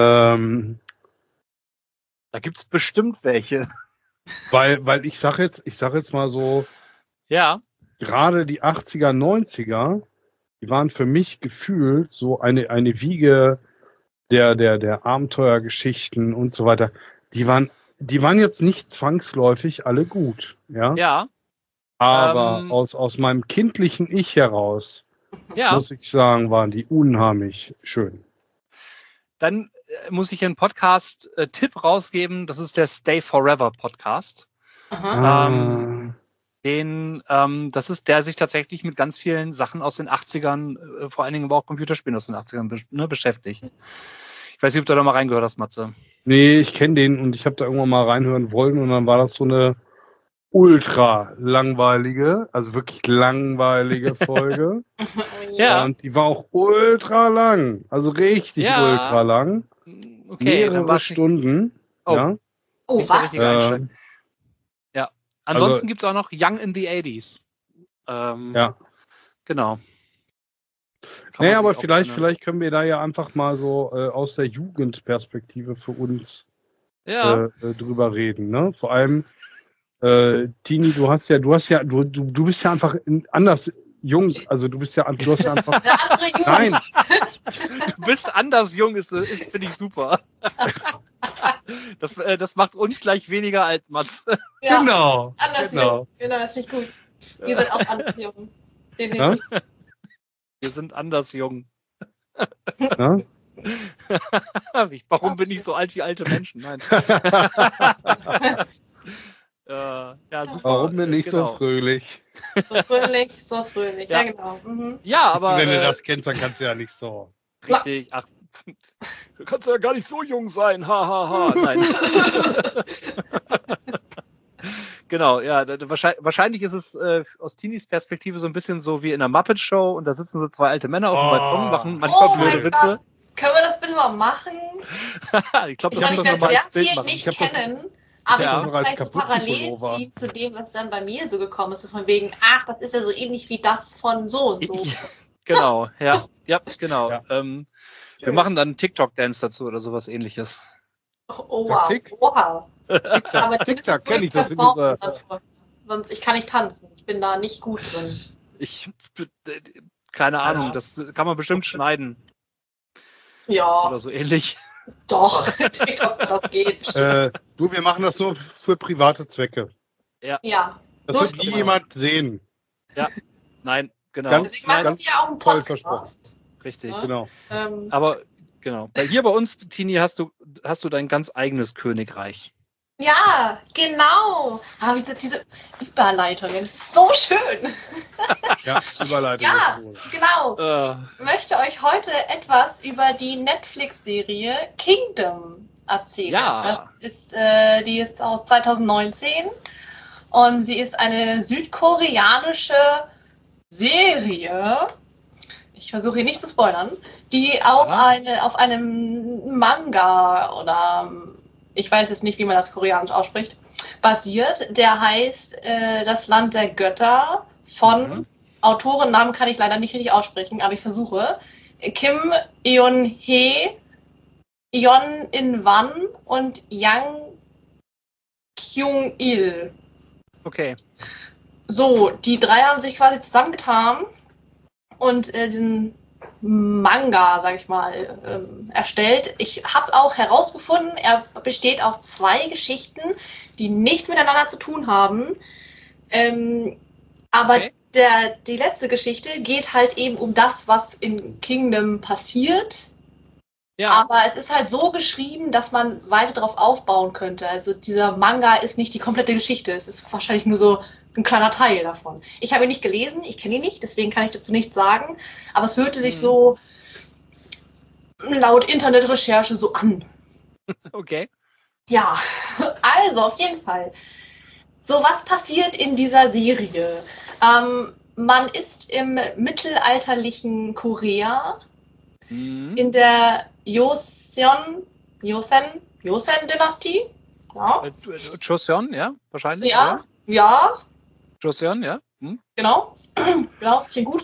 Speaker 1: Da gibt es bestimmt welche.
Speaker 2: Weil ich sag jetzt mal so, gerade die 80er, 90er, die waren für mich gefühlt so eine Wiege der Abenteuergeschichten und so weiter. Die waren jetzt nicht zwangsläufig alle gut, ja.
Speaker 1: Ja.
Speaker 2: Aber aus meinem kindlichen Ich heraus, muss ich sagen, waren die unheimlich schön.
Speaker 1: Dann muss ich einen Podcast-Tipp rausgeben. Das ist der Stay Forever Podcast. Das ist der sich tatsächlich mit ganz vielen Sachen aus den 80ern, vor allen Dingen aber auch Computerspielen aus den 80ern beschäftigt. Ich weiß nicht, ob du da mal reingehört hast, Matze.
Speaker 2: Nee, ich kenne den und ich habe da irgendwann mal reinhören wollen und dann war das so eine ultra langweilige, also wirklich langweilige Folge. Und die war auch ultra lang, also richtig ultra lang.
Speaker 1: Okay,
Speaker 2: mehrere Stunden.
Speaker 1: Ja.
Speaker 3: Oh, was?
Speaker 1: Ansonsten gibt es auch noch Young in the 80s. Genau.
Speaker 2: Naja, aber vielleicht können wir da ja einfach mal so aus der Jugendperspektive für uns drüber reden. Ne? Vor allem, Tini, du bist ja einfach anders jung. Also du hast ja einfach.
Speaker 3: Nein.
Speaker 1: Du bist anders jung, finde ich super. Das macht uns gleich weniger alt, Mats.
Speaker 3: Ja,
Speaker 2: genau.
Speaker 3: Anders jung. Genau, das finde ich gut. Wir sind auch anders jung. Definitiv.
Speaker 1: Wir sind anders jung.
Speaker 2: Ja?
Speaker 1: Warum bin ich so alt wie alte Menschen? Nein. Super.
Speaker 2: Warum bin ich so fröhlich?
Speaker 3: So fröhlich. Ja, genau.
Speaker 1: Ja, aber
Speaker 2: wenn du das kennst, dann kannst du ja nicht so.
Speaker 1: Richtig. Ach, du kannst ja gar nicht so jung sein. Nein. Genau, ja. Wahrscheinlich ist es aus Teenies Perspektive so ein bisschen so wie in einer Muppet Show und da sitzen so zwei alte Männer auf dem Balkon, machen manchmal blöde Witze.
Speaker 3: Können wir das bitte mal machen?
Speaker 1: Ich glaube,
Speaker 3: ich werde sehr viel nicht kennen. Aber ich kann vielleicht so parallel ziehen zu dem, was dann bei mir so gekommen ist. So von wegen, das ist ja so ähnlich wie das von so und so.
Speaker 1: Genau, genau. Ja. Wir machen dann einen TikTok-Dance dazu oder sowas ähnliches.
Speaker 3: Oh, wow.
Speaker 2: Taktik?
Speaker 3: Oha. Aber
Speaker 2: TikTok kenne ich das in dieser.
Speaker 3: Sonst ich kann nicht tanzen. Ich bin da nicht gut drin.
Speaker 1: Keine Ahnung, das kann man bestimmt schneiden.
Speaker 3: Ja.
Speaker 1: Oder so ähnlich.
Speaker 3: Doch, TikTok, das geht bestimmt.
Speaker 2: Du, wir machen das nur für private Zwecke.
Speaker 3: Ja.
Speaker 2: Das wird nie jemand sehen.
Speaker 1: Ja, nein, genau.
Speaker 3: Deswegen machen wir ja auch einen Podcast.
Speaker 1: Richtig.
Speaker 3: Ja.
Speaker 2: Genau.
Speaker 1: Aber genau. Weil hier bei uns, Tini, hast du dein ganz eigenes Königreich.
Speaker 3: Ja, genau. Aber diese Überleitung, das ist so schön.
Speaker 2: Ja, Überleitung.
Speaker 3: Ja, genau. Ich möchte euch heute etwas über die Netflix-Serie Kingdom erzählen.
Speaker 1: Ja.
Speaker 3: Die ist aus 2019 und sie ist eine südkoreanische Serie. Ich versuche hier nicht zu spoilern, die auch auf einem Manga oder ich weiß jetzt nicht, wie man das koreanisch ausspricht, basiert. Der heißt Das Land der Götter von Autorennamen kann ich leider nicht richtig aussprechen, aber ich versuche. Kim Eun-hee, Yeon In-wan und Yang Kyung-il.
Speaker 1: Okay.
Speaker 3: So, die drei haben sich quasi zusammengetan und diesen Manga, sag ich mal, erstellt. Ich habe auch herausgefunden, er besteht aus 2 Geschichten, die nichts miteinander zu tun haben. Aber die letzte Geschichte geht halt eben um das, was in Kingdom passiert. Ja. Aber es ist halt so geschrieben, dass man weiter darauf aufbauen könnte. Also dieser Manga ist nicht die komplette Geschichte. Es ist wahrscheinlich nur so ein kleiner Teil davon. Ich habe ihn nicht gelesen, ich kenne ihn nicht, deswegen kann ich dazu nichts sagen. Aber es hörte sich so laut Internetrecherche so an.
Speaker 1: Okay.
Speaker 3: Ja, also auf jeden Fall. So, was passiert in dieser Serie? Man ist im mittelalterlichen Korea in der Joseon-Dynastie. Ja.
Speaker 1: Joseon, ja, wahrscheinlich.
Speaker 3: Ja, ja.
Speaker 1: Joseon, ja.
Speaker 3: Genau, klingt gut.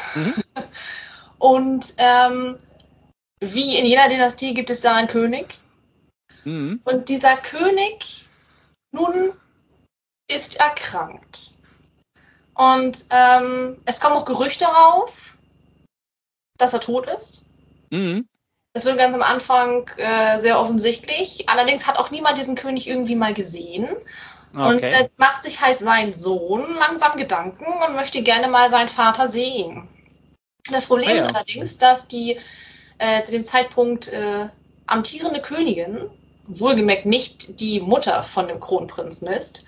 Speaker 3: Und wie in jeder Dynastie gibt es da einen König. Und dieser König nun ist erkrankt. Und es kommen auch Gerüchte auf, dass er tot ist. Das wird ganz am Anfang sehr offensichtlich. Allerdings hat auch niemand diesen König irgendwie mal gesehen. Okay. Und jetzt macht sich halt sein Sohn langsam Gedanken und möchte gerne mal seinen Vater sehen. Das Problem ist allerdings, dass die zu dem Zeitpunkt amtierende Königin, wohlgemerkt nicht die Mutter von dem Kronprinzen ist,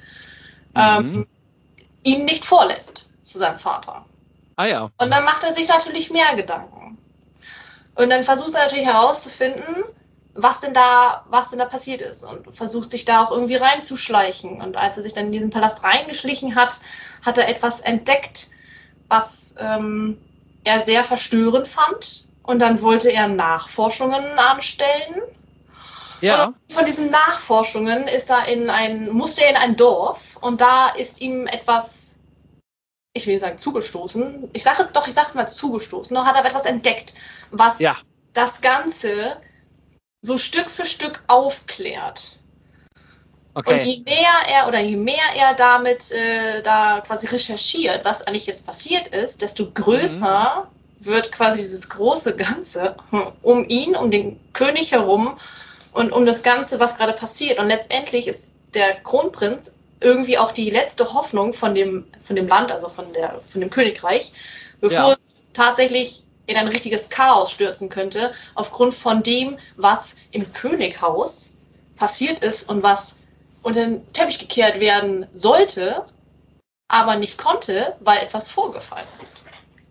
Speaker 3: ihn nicht vorlässt zu seinem Vater. Und dann macht er sich natürlich mehr Gedanken. Und dann versucht er natürlich herauszufinden, was denn da passiert ist und versucht sich da auch irgendwie reinzuschleichen. Und als er sich dann in diesen Palast reingeschlichen hat, hat er etwas entdeckt, was er sehr verstörend fand. Und dann wollte er Nachforschungen anstellen. Ja. Und von diesen Nachforschungen musste er in ein Dorf und da ist ihm etwas, ich will nicht sagen zugestoßen, ich sage es mal zugestoßen, noch hat er etwas entdeckt, was das Ganze so Stück für Stück aufklärt. Okay. Und je mehr er damit da quasi recherchiert, was eigentlich jetzt passiert ist, desto größer wird quasi dieses große Ganze um ihn, um den König herum und um das Ganze, was gerade passiert. Und letztendlich ist der Kronprinz irgendwie auch die letzte Hoffnung von dem Land, also von dem Königreich, bevor es tatsächlich in ein richtiges Chaos stürzen könnte, aufgrund von dem, was im Könighaus passiert ist und was unter den Teppich gekehrt werden sollte, aber nicht konnte, weil etwas vorgefallen ist.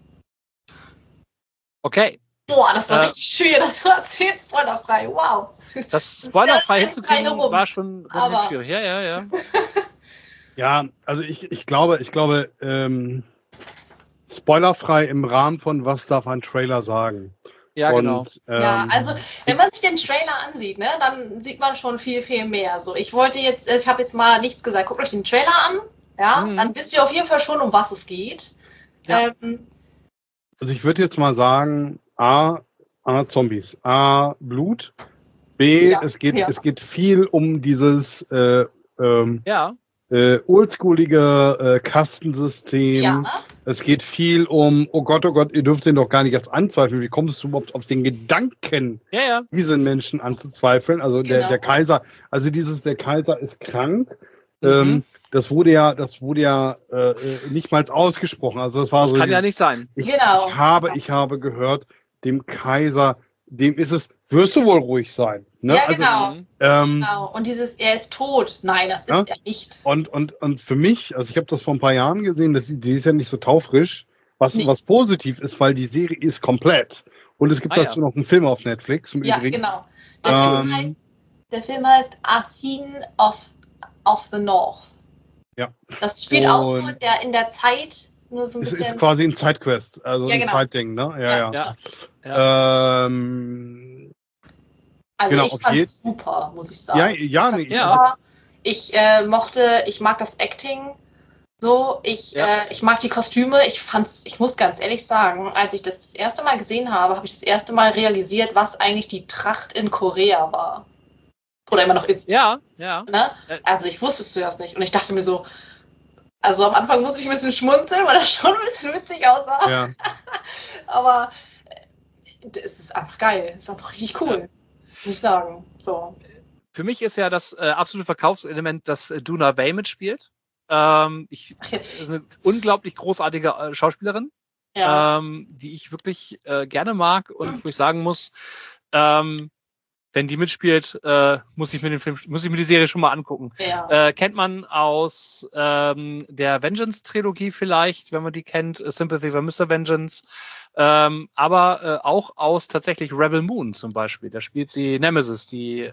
Speaker 1: Okay.
Speaker 3: Boah, das war richtig schön, das du erzählst, spoilerfrei, wow.
Speaker 1: Das spoilerfrei hinzukriegen war schon relativ schwierig. Ja.
Speaker 2: Ja, also ich glaube, spoilerfrei im Rahmen von was darf ein Trailer sagen.
Speaker 1: Ja, genau.
Speaker 3: Also wenn man sich den Trailer ansieht, ne, dann sieht man schon viel, viel mehr. So, ich habe jetzt mal nichts gesagt, guckt euch den Trailer an, ja, dann wisst ihr auf jeden Fall schon, um was es geht. Ja.
Speaker 2: Also ich würde jetzt mal sagen, A, Zombies, A, Blut, B,
Speaker 3: Ja,
Speaker 2: es geht
Speaker 3: ja.
Speaker 2: es geht viel um dieses
Speaker 1: Ja.
Speaker 2: oldschoolige Kastensystem.
Speaker 3: Ja.
Speaker 2: Es geht viel um, oh Gott, ihr dürft den doch gar nicht erst anzweifeln. Wie kommst du überhaupt auf den Gedanken,
Speaker 1: Ja.
Speaker 2: diesen Menschen anzuzweifeln? Also
Speaker 3: Genau.
Speaker 2: der Kaiser, also der Kaiser ist krank.
Speaker 1: Mhm.
Speaker 2: Das wurde ja nicht mal ausgesprochen. Also das war
Speaker 1: Das
Speaker 2: so.
Speaker 1: kann ja nicht sein.
Speaker 3: Genau.
Speaker 2: Ich habe gehört, dem Kaiser, dem ist es, wirst du wohl ruhig sein. Ne?
Speaker 3: Ja,
Speaker 2: Also,
Speaker 3: genau.
Speaker 1: Mhm.
Speaker 3: Genau. Und dieses, er ist tot. Nein, das ist er nicht.
Speaker 2: Und für mich, also ich habe das vor ein paar Jahren gesehen, die ist ja nicht so taufrisch, was positiv ist, weil die Serie ist komplett. Und es gibt dazu noch einen Film auf Netflix im
Speaker 3: Ja,
Speaker 2: Übrigen.
Speaker 3: genau. Der Film heißt A Scene of the North.
Speaker 2: Ja.
Speaker 3: Das spielt auch so in der Zeit, nur so ein
Speaker 2: Es
Speaker 3: bisschen.
Speaker 2: ist quasi ein Zeitquest, also ein
Speaker 3: genau.
Speaker 2: Zeitding, ne? Ja.
Speaker 1: Ja.
Speaker 3: Also
Speaker 2: genau,
Speaker 3: ich fand's super, muss ich sagen. Ich mag das Acting so, ich mag die Kostüme, ich muss ganz ehrlich sagen, als ich das erste Mal gesehen habe, habe ich das erste Mal realisiert, was eigentlich die Tracht in Korea war. Oder immer noch ist.
Speaker 1: Ja.
Speaker 3: Ne? Also ich wusste es zuerst nicht und ich dachte mir so, also am Anfang musste ich ein bisschen schmunzeln, weil das schon ein bisschen witzig aussah.
Speaker 2: Ja.
Speaker 3: Aber es ist einfach geil, es ist einfach richtig cool. Muss ich sagen. So.
Speaker 1: Für mich ist ja das absolute Verkaufselement, dass Doona Wei mitspielt. Ist eine unglaublich großartige Schauspielerin, die ich wirklich gerne mag und wo ich sagen muss, wenn die mitspielt, muss ich mir die Serie schon mal angucken.
Speaker 3: Ja.
Speaker 1: Kennt man aus der Vengeance-Trilogie vielleicht, wenn man die kennt, Sympathy for Mr. Vengeance, aber auch aus tatsächlich Rebel Moon zum Beispiel. Da spielt sie Nemesis, die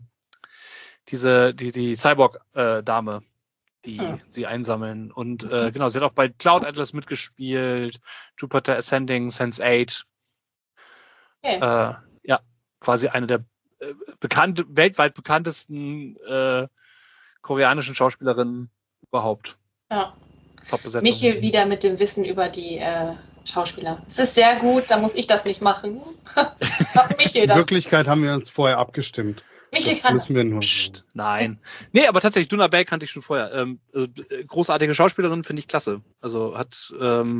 Speaker 1: Cyborg-Dame, die sie einsammeln. Und genau, sie hat auch bei Cloud Atlas mitgespielt, Jupiter Ascending, Sense8.
Speaker 3: Okay.
Speaker 1: Quasi eine der weltweit bekanntesten koreanischen Schauspielerinnen überhaupt.
Speaker 3: Ja.
Speaker 1: Top-Besetzung.
Speaker 3: Michel wieder mit dem Wissen über die Schauspieler. Es ist sehr gut, da muss ich das nicht machen.
Speaker 2: In Wirklichkeit haben wir uns vorher abgestimmt.
Speaker 3: Michel kann
Speaker 2: müssen wir nur.
Speaker 1: Psst, nein. Nee, aber tatsächlich, Doona Wei kannte ich schon vorher. Großartige Schauspielerin, finde ich klasse. Also hat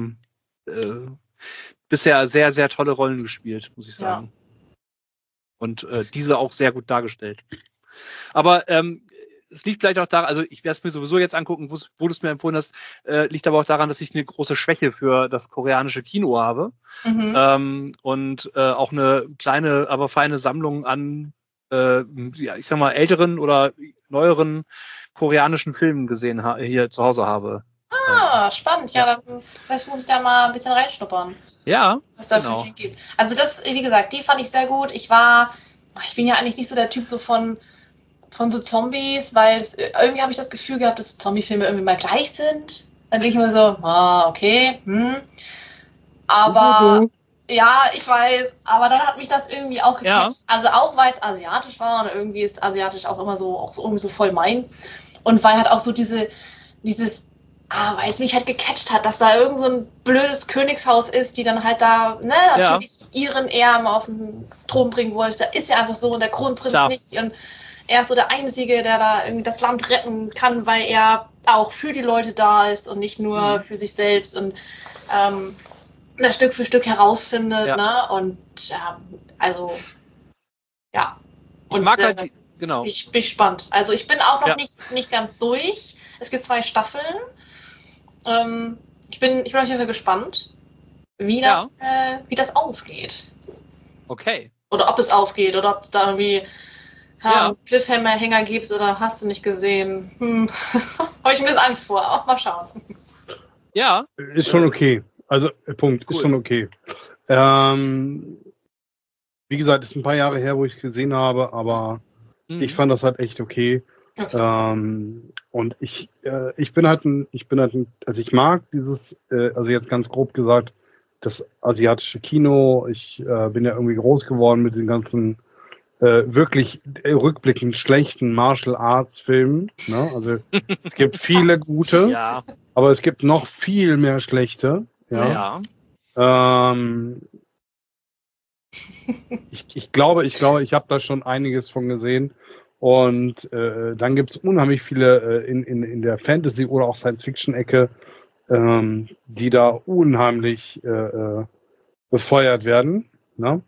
Speaker 1: bisher sehr, sehr tolle Rollen gespielt, muss ich sagen. Und diese auch sehr gut dargestellt. Aber es liegt vielleicht auch daran, also ich werde es mir sowieso jetzt angucken, wo du es mir empfohlen hast, liegt aber auch daran, dass ich eine große Schwäche für das koreanische Kino habe. Und auch eine kleine, aber feine Sammlung an, ich sag mal, älteren oder neueren koreanischen Filmen gesehen hier zu Hause habe.
Speaker 3: Spannend. Ja, dann vielleicht muss ich da mal ein bisschen reinschnuppern.
Speaker 1: Ja,
Speaker 3: was da für Film gibt. Also das, wie gesagt, die fand ich sehr gut. Ich bin ja eigentlich nicht so der Typ so von so Zombies, weil irgendwie habe ich das Gefühl gehabt, dass Zombie-Filme irgendwie mal gleich sind. Dann denke ich mir so, okay, aber ja, ich weiß, aber dann hat mich das irgendwie auch gecatcht. Also auch, weil es asiatisch war und irgendwie ist asiatisch auch immer so irgendwie so voll meins. Und weil halt auch so weil es mich halt gecatcht hat, dass da irgend so ein blödes Königshaus ist, die dann halt da, natürlich ihren Erben auf den Thron bringen wollen. Das ist ja einfach so und der Kronprinz nicht. Und er ist so der Einzige, der da irgendwie das Land retten kann, weil er auch für die Leute da ist und nicht nur für sich selbst und das Stück für Stück herausfindet. Ne? Und also, ja.
Speaker 1: Und ich mag halt, genau.
Speaker 3: Ich bin gespannt. Also ich bin auch noch nicht ganz durch. Es gibt 2 Staffeln. Ich bin auf jeden Fall gespannt, wie das ausgeht.
Speaker 1: Okay.
Speaker 3: Oder ob es ausgeht, oder ob es da irgendwie Cliffhanger gibt, oder hast du nicht gesehen. Habe ich ein bisschen Angst vor, auch mal schauen.
Speaker 1: Ja.
Speaker 2: Ist schon okay. Also, Punkt, cool. Ist schon okay. Wie gesagt, ist ein paar Jahre her, wo ich es gesehen habe, aber ich fand das halt echt okay. Und ich bin halt also ich mag dieses, also jetzt ganz grob gesagt, das asiatische Kino. Ich bin ja irgendwie groß geworden mit den ganzen wirklich rückblickend schlechten Martial Arts Filmen. Ne? Also es gibt viele gute, aber es gibt noch viel mehr schlechte. Ja. Ich glaube, ich habe da schon einiges von gesehen. Und dann gibt es unheimlich viele in der Fantasy- oder auch Science-Fiction-Ecke, die da unheimlich befeuert werden. Ne?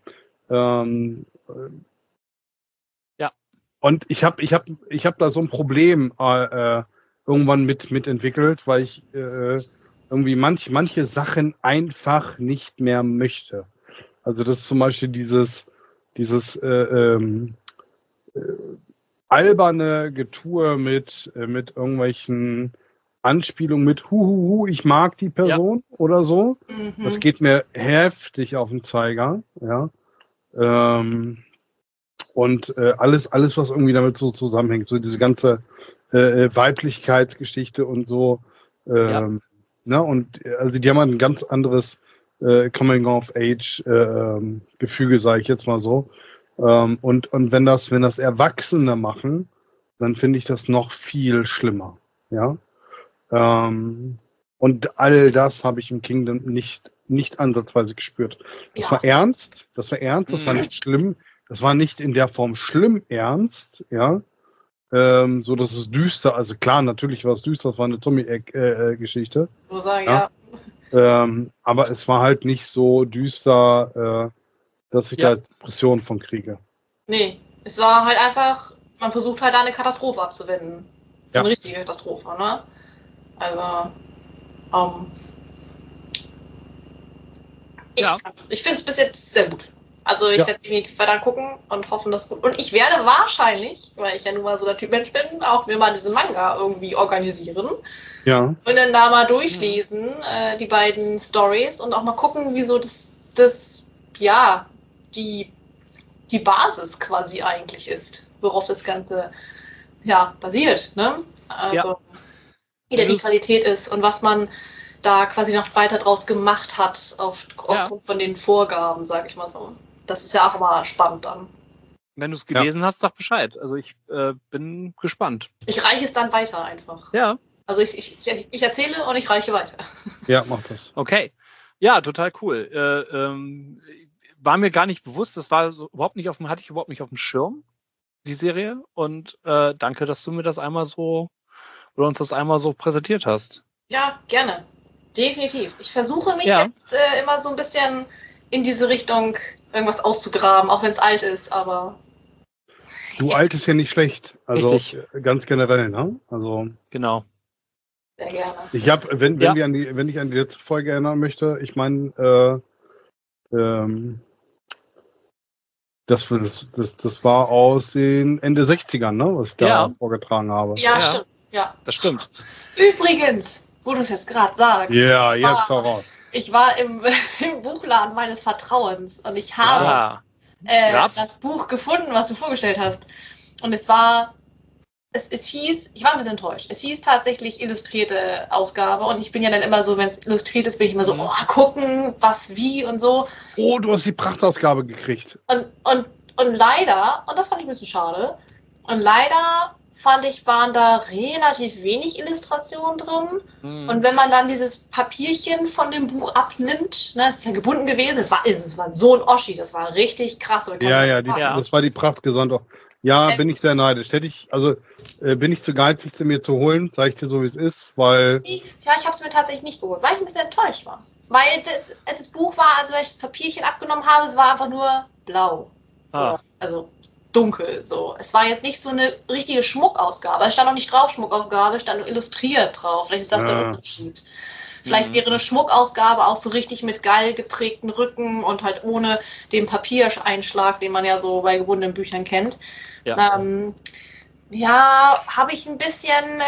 Speaker 1: Ja.
Speaker 2: Und ich hab da so ein Problem irgendwann mit entwickelt, weil ich irgendwie manche Sachen einfach nicht mehr möchte. Also das ist zum Beispiel dieses alberne Getue mit irgendwelchen Anspielungen mit Huhuhu, ich mag die Person oder so. Das geht mir heftig auf den Zeiger, ja. Und alles, was irgendwie damit so zusammenhängt, so diese ganze Weiblichkeitsgeschichte und so. Ne? Und also die haben halt ein ganz anderes Coming-of-Age-Gefüge, sage ich jetzt mal so. Und wenn das Erwachsene machen, dann finde ich das noch viel schlimmer. Ja. Und all das habe ich im Kingdom nicht ansatzweise gespürt. Das war ernst, das war nicht schlimm. Das war nicht in der Form schlimm ernst, ja. So dass es düster, also klar, natürlich war es düster, das war eine Tommy-Geschichte. Aber es war halt nicht so düster, dass ich da Depressionen von kriege.
Speaker 3: Nee, es war halt einfach, man versucht halt da eine Katastrophe abzuwenden. So eine richtige Katastrophe, ne? Also, ich finde es bis jetzt sehr gut. Also ich werde es definitiv weiter gucken und hoffen, dass es gut. Und ich werde wahrscheinlich, weil ich ja nun mal so der Typ Mensch bin, auch mir mal diesen Manga irgendwie organisieren.
Speaker 2: Ja.
Speaker 3: Und dann da mal durchlesen, die beiden Stories und auch mal gucken, wieso die Basis quasi eigentlich ist, worauf das Ganze basiert, ne? Also wie da die Qualität ist und was man da quasi noch weiter draus gemacht hat aufgrund von den Vorgaben, sag ich mal so. Das ist ja auch immer spannend dann.
Speaker 1: Wenn du es gelesen hast, sag Bescheid. Also ich bin gespannt.
Speaker 3: Ich reiche es dann weiter einfach.
Speaker 1: Ja.
Speaker 3: Also ich erzähle und ich reiche weiter.
Speaker 2: Ja, mach das.
Speaker 1: Okay. Ja, total cool. War mir gar nicht bewusst, das war so hatte ich überhaupt nicht auf dem Schirm, die Serie. Und danke, dass du mir das einmal so oder uns das einmal so präsentiert hast.
Speaker 3: Ja, gerne. Definitiv. Ich versuche mich jetzt immer so ein bisschen in diese Richtung irgendwas auszugraben, auch wenn es alt ist, aber.
Speaker 2: Du, alt ist ja nicht schlecht. Also
Speaker 1: richtig.
Speaker 2: Ganz generell, ne? Also.
Speaker 1: Genau.
Speaker 3: Sehr gerne.
Speaker 2: Ich habe, wenn ich an die letzte Folge erinnern möchte, ich meine, das war aus den Ende 60ern, ne, was ich da vorgetragen habe.
Speaker 3: Ja, stimmt. Ja.
Speaker 1: Das stimmt.
Speaker 3: Übrigens, wo du es jetzt gerade sagst.
Speaker 2: Ja, jetzt hau raus.
Speaker 3: Ich war im Buchladen meines Vertrauens und ich habe das Buch gefunden, was du vorgestellt hast. Und es hieß, ich war ein bisschen enttäuscht, es hieß tatsächlich illustrierte Ausgabe und ich bin ja dann immer so, wenn es illustriert ist, bin ich immer so, gucken, was, wie und so.
Speaker 2: Oh, du hast die Prachtausgabe gekriegt.
Speaker 3: Und leider, und das fand ich ein bisschen schade, und leider fand ich, waren da relativ wenig Illustrationen drin. Und wenn man dann dieses Papierchen von dem Buch abnimmt, ne, es ist ja gebunden gewesen, es war so ein Oschi, das war richtig krass.
Speaker 2: Das war die Prachtgesondung. Ja, bin ich sehr neidisch. Bin ich zu geizig, sie mir zu holen, sage ich dir so, wie es ist, weil...
Speaker 3: Ja, ich habe es mir tatsächlich nicht geholt, weil ich ein bisschen enttäuscht war. Weil das Buch war, also wenn ich das Papierchen abgenommen habe, es war einfach nur blau. Also dunkel, so. Es war jetzt nicht so eine richtige Schmuckausgabe. Es stand auch nicht drauf Schmuckausgabe, es stand nur illustriert drauf. Vielleicht ist das der Unterschied. Vielleicht wäre eine Schmuckausgabe auch so richtig mit geil geprägten Rücken und halt ohne den Papiereinschlag, den man ja so bei gebundenen Büchern kennt.
Speaker 1: Ja,
Speaker 3: habe ich ein bisschen,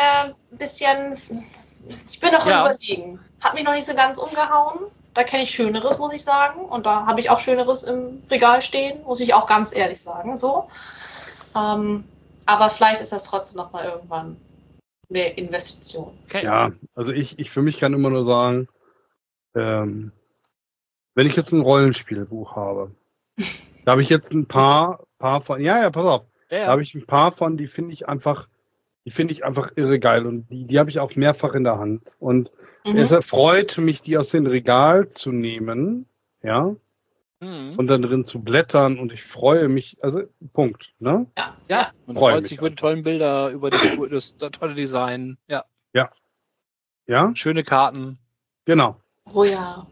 Speaker 3: ich bin noch überlegen. Hat mich noch nicht so ganz umgehauen. Da kenne ich Schöneres, muss ich sagen. Und da habe ich auch Schöneres im Regal stehen, muss ich auch ganz ehrlich sagen. So. Aber vielleicht ist das trotzdem noch mal irgendwann eine Investition.
Speaker 2: Okay. Ja, also ich für mich kann immer nur sagen, wenn ich jetzt ein Rollenspielbuch habe, da habe ich jetzt ein paar von, pass auf, da habe ich ein paar von, die finde ich einfach irre geil und die habe ich auch mehrfach in der Hand und es erfreut mich, die aus dem Regal zu nehmen, ja, und dann drin zu blättern und ich freue mich, also Punkt, ne?
Speaker 1: Ja, man freut sich über die tollen Bilder, über das tolle Design, ja.
Speaker 2: Ja?
Speaker 1: Schöne Karten.
Speaker 2: Genau.
Speaker 3: Oh ja.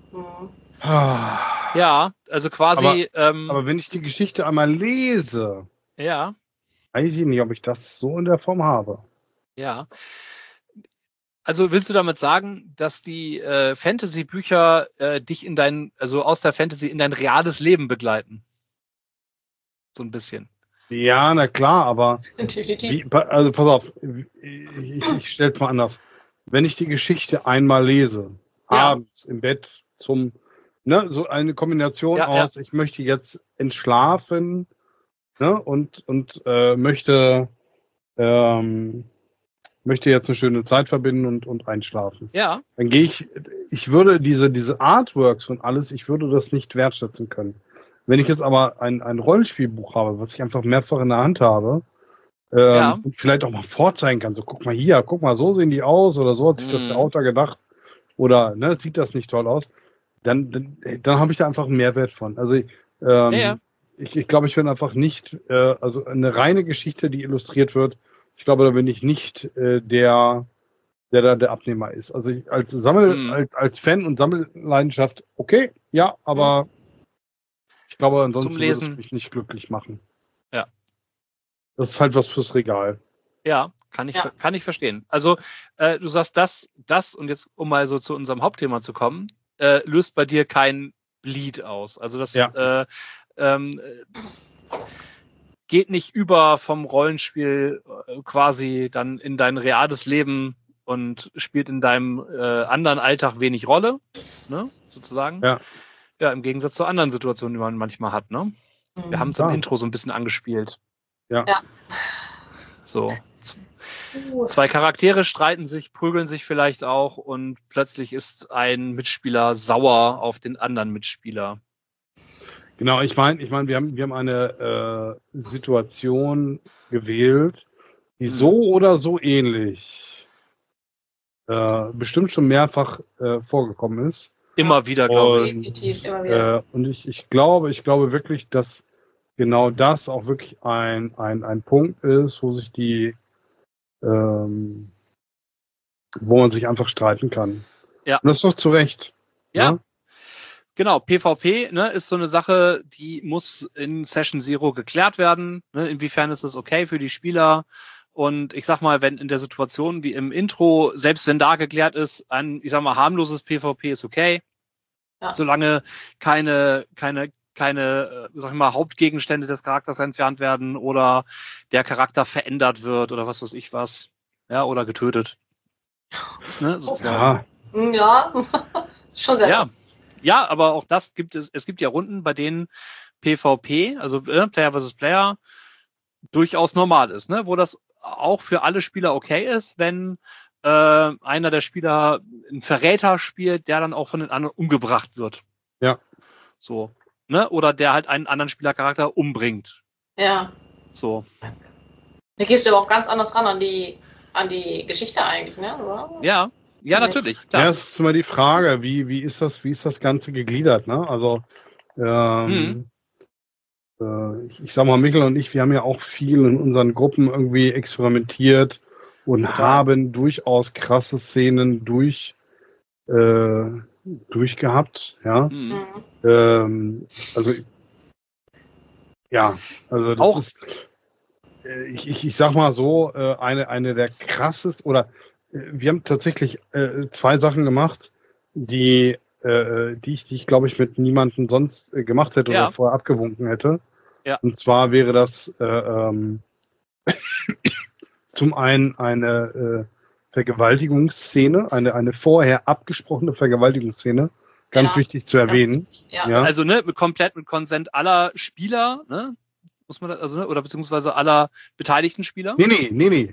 Speaker 1: Ja, also quasi.
Speaker 2: Aber wenn ich die Geschichte einmal lese, weiß ich nicht, ob ich das so in der Form habe.
Speaker 1: Ja. Also willst du damit sagen, dass die Fantasy-Bücher dich aus der Fantasy in dein reales Leben begleiten? So ein bisschen.
Speaker 2: Ja, na klar, aber also pass auf, ich stelle es mal anders. Wenn ich die Geschichte einmal lese, abends im Bett so eine Kombination aus, ich möchte jetzt entschlafen, ne, und möchte jetzt eine schöne Zeit verbinden und einschlafen.
Speaker 1: Ja.
Speaker 2: Dann gehe ich würde diese Artworks und alles, ich würde das nicht wertschätzen können. Wenn ich jetzt aber ein Rollenspielbuch habe, was ich einfach mehrfach in der Hand habe, und vielleicht auch mal vorzeigen kann, so guck mal hier, guck mal, so sehen die aus oder so hat sich das der Autor gedacht oder ne, sieht das nicht toll aus, dann habe ich da einfach einen Mehrwert von. Also ich glaube, ich bin einfach nicht, also eine reine Geschichte, die illustriert wird, ich glaube, da bin ich nicht der Abnehmer ist. Also als Fan und Sammelleidenschaft, okay, ja, aber ich glaube, ansonsten würde es mich nicht glücklich machen.
Speaker 1: Ja.
Speaker 2: Das ist halt was fürs Regal.
Speaker 1: Ja, kann ich verstehen. Also du sagst das und jetzt, um mal so zu unserem Hauptthema zu kommen, löst bei dir kein Bleed aus. Also das geht nicht über vom Rollenspiel quasi dann in dein reales Leben und spielt in deinem anderen Alltag wenig Rolle, ne, sozusagen.
Speaker 2: Ja.
Speaker 1: Ja, im Gegensatz zu anderen Situationen, die man manchmal hat, ne? Wir haben es im Intro so ein bisschen angespielt.
Speaker 2: Ja.
Speaker 1: So. Zwei Charaktere streiten sich, prügeln sich vielleicht auch und plötzlich ist ein Mitspieler sauer auf den anderen Mitspieler.
Speaker 2: Genau, ich meine, wir haben eine Situation gewählt, die so oder so ähnlich bestimmt schon mehrfach vorgekommen ist.
Speaker 1: Immer wieder, glaube ich.
Speaker 3: Definitiv, immer wieder.
Speaker 2: Und ich glaube wirklich, dass genau das auch wirklich ein Punkt ist, wo sich wo man sich einfach streiten kann.
Speaker 1: Ja.
Speaker 2: Und das ist doch zu Recht.
Speaker 1: Ja.
Speaker 2: Ne?
Speaker 1: Genau, PvP, ne, ist so eine Sache, die muss in Session Zero geklärt werden. Ne? Inwiefern ist das okay für die Spieler? Und ich sag mal, wenn in der Situation wie im Intro, selbst wenn da geklärt ist, ein, ich sag mal, harmloses PvP ist okay. Ja. Solange keine sag ich mal, Hauptgegenstände des Charakters entfernt werden oder der Charakter verändert wird oder was weiß ich was. Ja, oder getötet. Ne, sozusagen.
Speaker 3: Ja, schon sehr krass.
Speaker 1: Ja, aber auch das gibt es. Es gibt ja Runden, bei denen PvP, also Player versus Player, durchaus normal ist, ne? Wo das auch für alle Spieler okay ist, wenn einer der Spieler einen Verräter spielt, der dann auch von den anderen umgebracht wird.
Speaker 2: Ja.
Speaker 1: So. Ne? Oder der halt einen anderen Spielercharakter umbringt.
Speaker 3: Ja.
Speaker 1: So.
Speaker 3: Da gehst du aber auch ganz anders ran an die Geschichte eigentlich, ne? Oder?
Speaker 1: Ja. Ja, natürlich.
Speaker 2: Klar. Ja, es ist immer die Frage, wie ist das Ganze gegliedert, ne? Also ich sag mal, Michael und ich, wir haben ja auch viel in unseren Gruppen irgendwie experimentiert und haben durchaus krasse Szenen durchgehabt, ja. Also das
Speaker 1: auch
Speaker 2: ist, ich sag mal so, eine der krassesten, oder wir haben tatsächlich 2 Sachen gemacht, die ich glaube ich mit niemandem sonst gemacht hätte oder vorher abgewunken hätte.
Speaker 1: Ja.
Speaker 2: Und zwar wäre das zum einen eine Vergewaltigungsszene, eine vorher abgesprochene Vergewaltigungsszene, ganz wichtig zu erwähnen.
Speaker 3: Ja.
Speaker 1: Also komplett mit Konsent aller Spieler, ne? Muss man das, also, ne? Oder beziehungsweise aller beteiligten Spieler?
Speaker 2: Nee.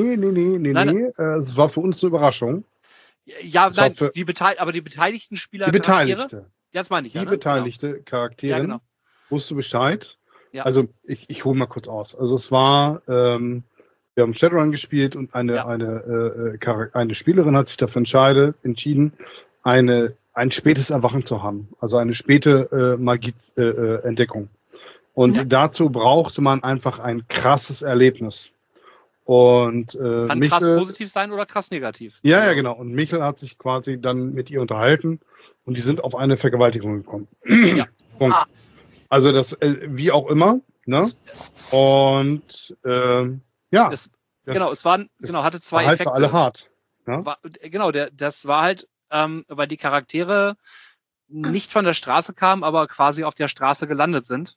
Speaker 2: Es war für uns eine Überraschung.
Speaker 1: Ja, nein, die beteiligten Spieler.
Speaker 2: Die Beteiligte.
Speaker 1: Das meine ich ja.
Speaker 2: Die beteiligte Charakterin wusste Bescheid.
Speaker 1: Ja.
Speaker 2: Also ich hole mal kurz aus. Also es war, wir haben Shadowrun gespielt und eine Spielerin hat sich dafür entschieden, eine ein spätes Erwachen zu haben, also eine späte Magie-Entdeckung. Und dazu brauchte man einfach ein krasses Erlebnis. Und
Speaker 1: kann
Speaker 2: Michel,
Speaker 1: krass positiv sein oder krass negativ.
Speaker 2: Ja, genau. Und Michel hat sich quasi dann mit ihr unterhalten und die sind auf eine Vergewaltigung gekommen.
Speaker 1: Ja.
Speaker 2: Punkt. Also das, wie auch immer, ne? Und ja.
Speaker 1: Hatte zwei
Speaker 2: halt
Speaker 1: Effekte.
Speaker 2: für alle hart. Ja?
Speaker 1: Das war halt, weil die Charaktere nicht von der Straße kamen, aber quasi auf der Straße gelandet sind.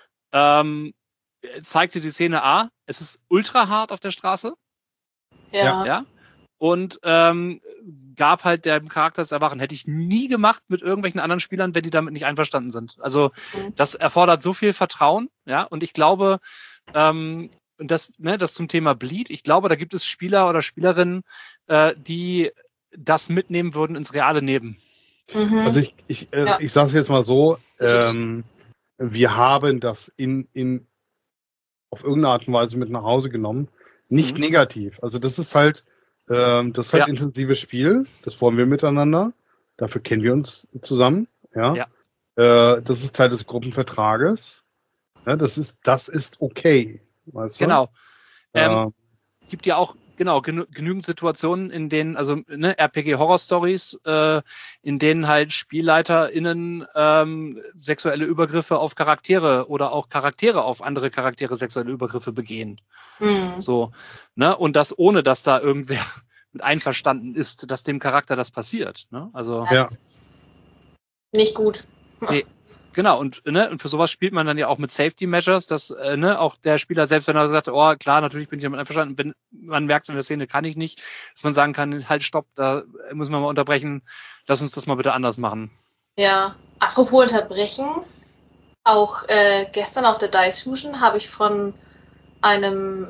Speaker 1: Zeigte die Szene es ist ultra hart auf der Straße. Ja. Und gab halt dem Charakter das Erwachen. Hätte ich nie gemacht mit irgendwelchen anderen Spielern, wenn die damit nicht einverstanden sind. Also das erfordert so viel Vertrauen, ja. Und ich glaube, das zum Thema Bleed, ich glaube, da gibt es Spieler oder Spielerinnen, die das mitnehmen würden ins reale Leben.
Speaker 2: Also ich sage es jetzt mal so, wir haben das auf irgendeine Art und Weise mit nach Hause genommen. Nicht negativ. Also das ist halt intensives Spiel. Das wollen wir miteinander. Dafür kennen wir uns zusammen. Ja. Das ist Teil des Gruppenvertrages. Ja, das ist okay. Weißt du?
Speaker 1: Genau. Gibt ja auch genügend Situationen, in denen, also RPG-Horror-Stories, in denen halt SpielleiterInnen sexuelle Übergriffe auf Charaktere oder auch Charaktere auf andere Charaktere sexuelle Übergriffe begehen. So, ne? Und das ohne, dass da irgendwer mit einverstanden ist, dass dem Charakter das passiert. Ne? Also
Speaker 3: das ist nicht gut.
Speaker 1: Nee. Genau, und für sowas spielt man dann ja auch mit Safety Measures, dass auch der Spieler, selbst wenn er sagt, oh klar, natürlich bin ich damit einverstanden, wenn man merkt, in der Szene kann ich nicht, dass man sagen kann, halt stopp, da müssen wir mal unterbrechen, lass uns das mal bitte anders machen.
Speaker 3: Ja, apropos unterbrechen, auch gestern auf der Dice Fusion habe ich von einem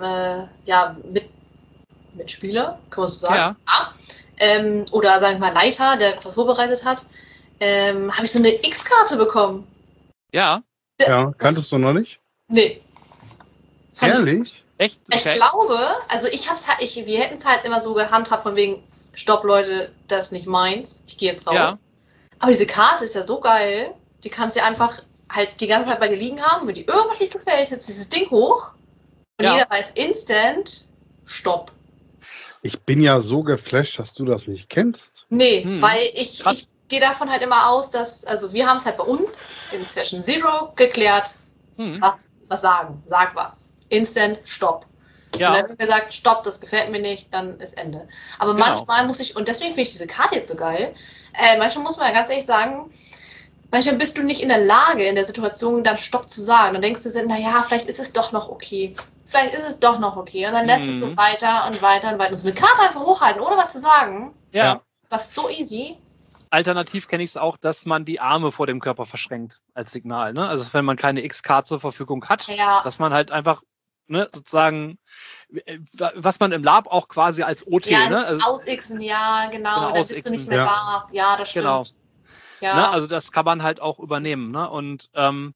Speaker 3: Mitspieler, kann man so sagen, oder sagen wir mal Leiter, der was vorbereitet hat, habe ich so eine X-Karte bekommen.
Speaker 1: Ja.
Speaker 2: Ja, kanntest du noch nicht?
Speaker 3: Nee.
Speaker 2: Ehrlich?
Speaker 1: Echt? Okay.
Speaker 3: Ich glaube, also wir hätten es halt immer so gehandhabt von wegen, stopp Leute, das ist nicht meins, ich gehe jetzt raus.
Speaker 1: Ja.
Speaker 3: Aber diese Karte ist ja so geil, die kannst du einfach halt die ganze Zeit bei dir liegen haben, wenn dir irgendwas nicht gefällt, jetzt dieses Ding hoch und jeder weiß instant, stopp.
Speaker 2: Ich bin ja so geflasht, dass du das nicht kennst.
Speaker 3: Nee, weil ich gehe davon halt immer aus, dass, also wir haben es halt bei uns in Session Zero geklärt, was sagen, sag was. Instant, stopp.
Speaker 1: Ja.
Speaker 3: Und dann haben wir gesagt, stopp, das gefällt mir nicht, dann ist Ende. Aber manchmal muss ich, und deswegen finde ich diese Karte jetzt so geil, manchmal muss man ja ganz ehrlich sagen, manchmal bist du nicht in der Lage, in der Situation dann Stopp zu sagen. Dann denkst du, naja, vielleicht ist es doch noch okay. Vielleicht ist es doch noch okay. Und dann lässt es so weiter und weiter und weiter. Und so eine Karte einfach hochhalten, ohne was zu sagen.
Speaker 1: Ja.
Speaker 3: Das ist so easy.
Speaker 1: Alternativ kenne ich es auch, dass man die Arme vor dem Körper verschränkt als Signal. Ne? Also wenn man keine X-Card zur Verfügung hat, dass man halt einfach sozusagen, was man im Lab auch quasi als OT,
Speaker 3: also Ausixen, genau, dann bist du nicht mehr da. Ja, das stimmt.
Speaker 1: Genau.
Speaker 3: Ja.
Speaker 1: Also das kann man halt auch übernehmen. Ne? Und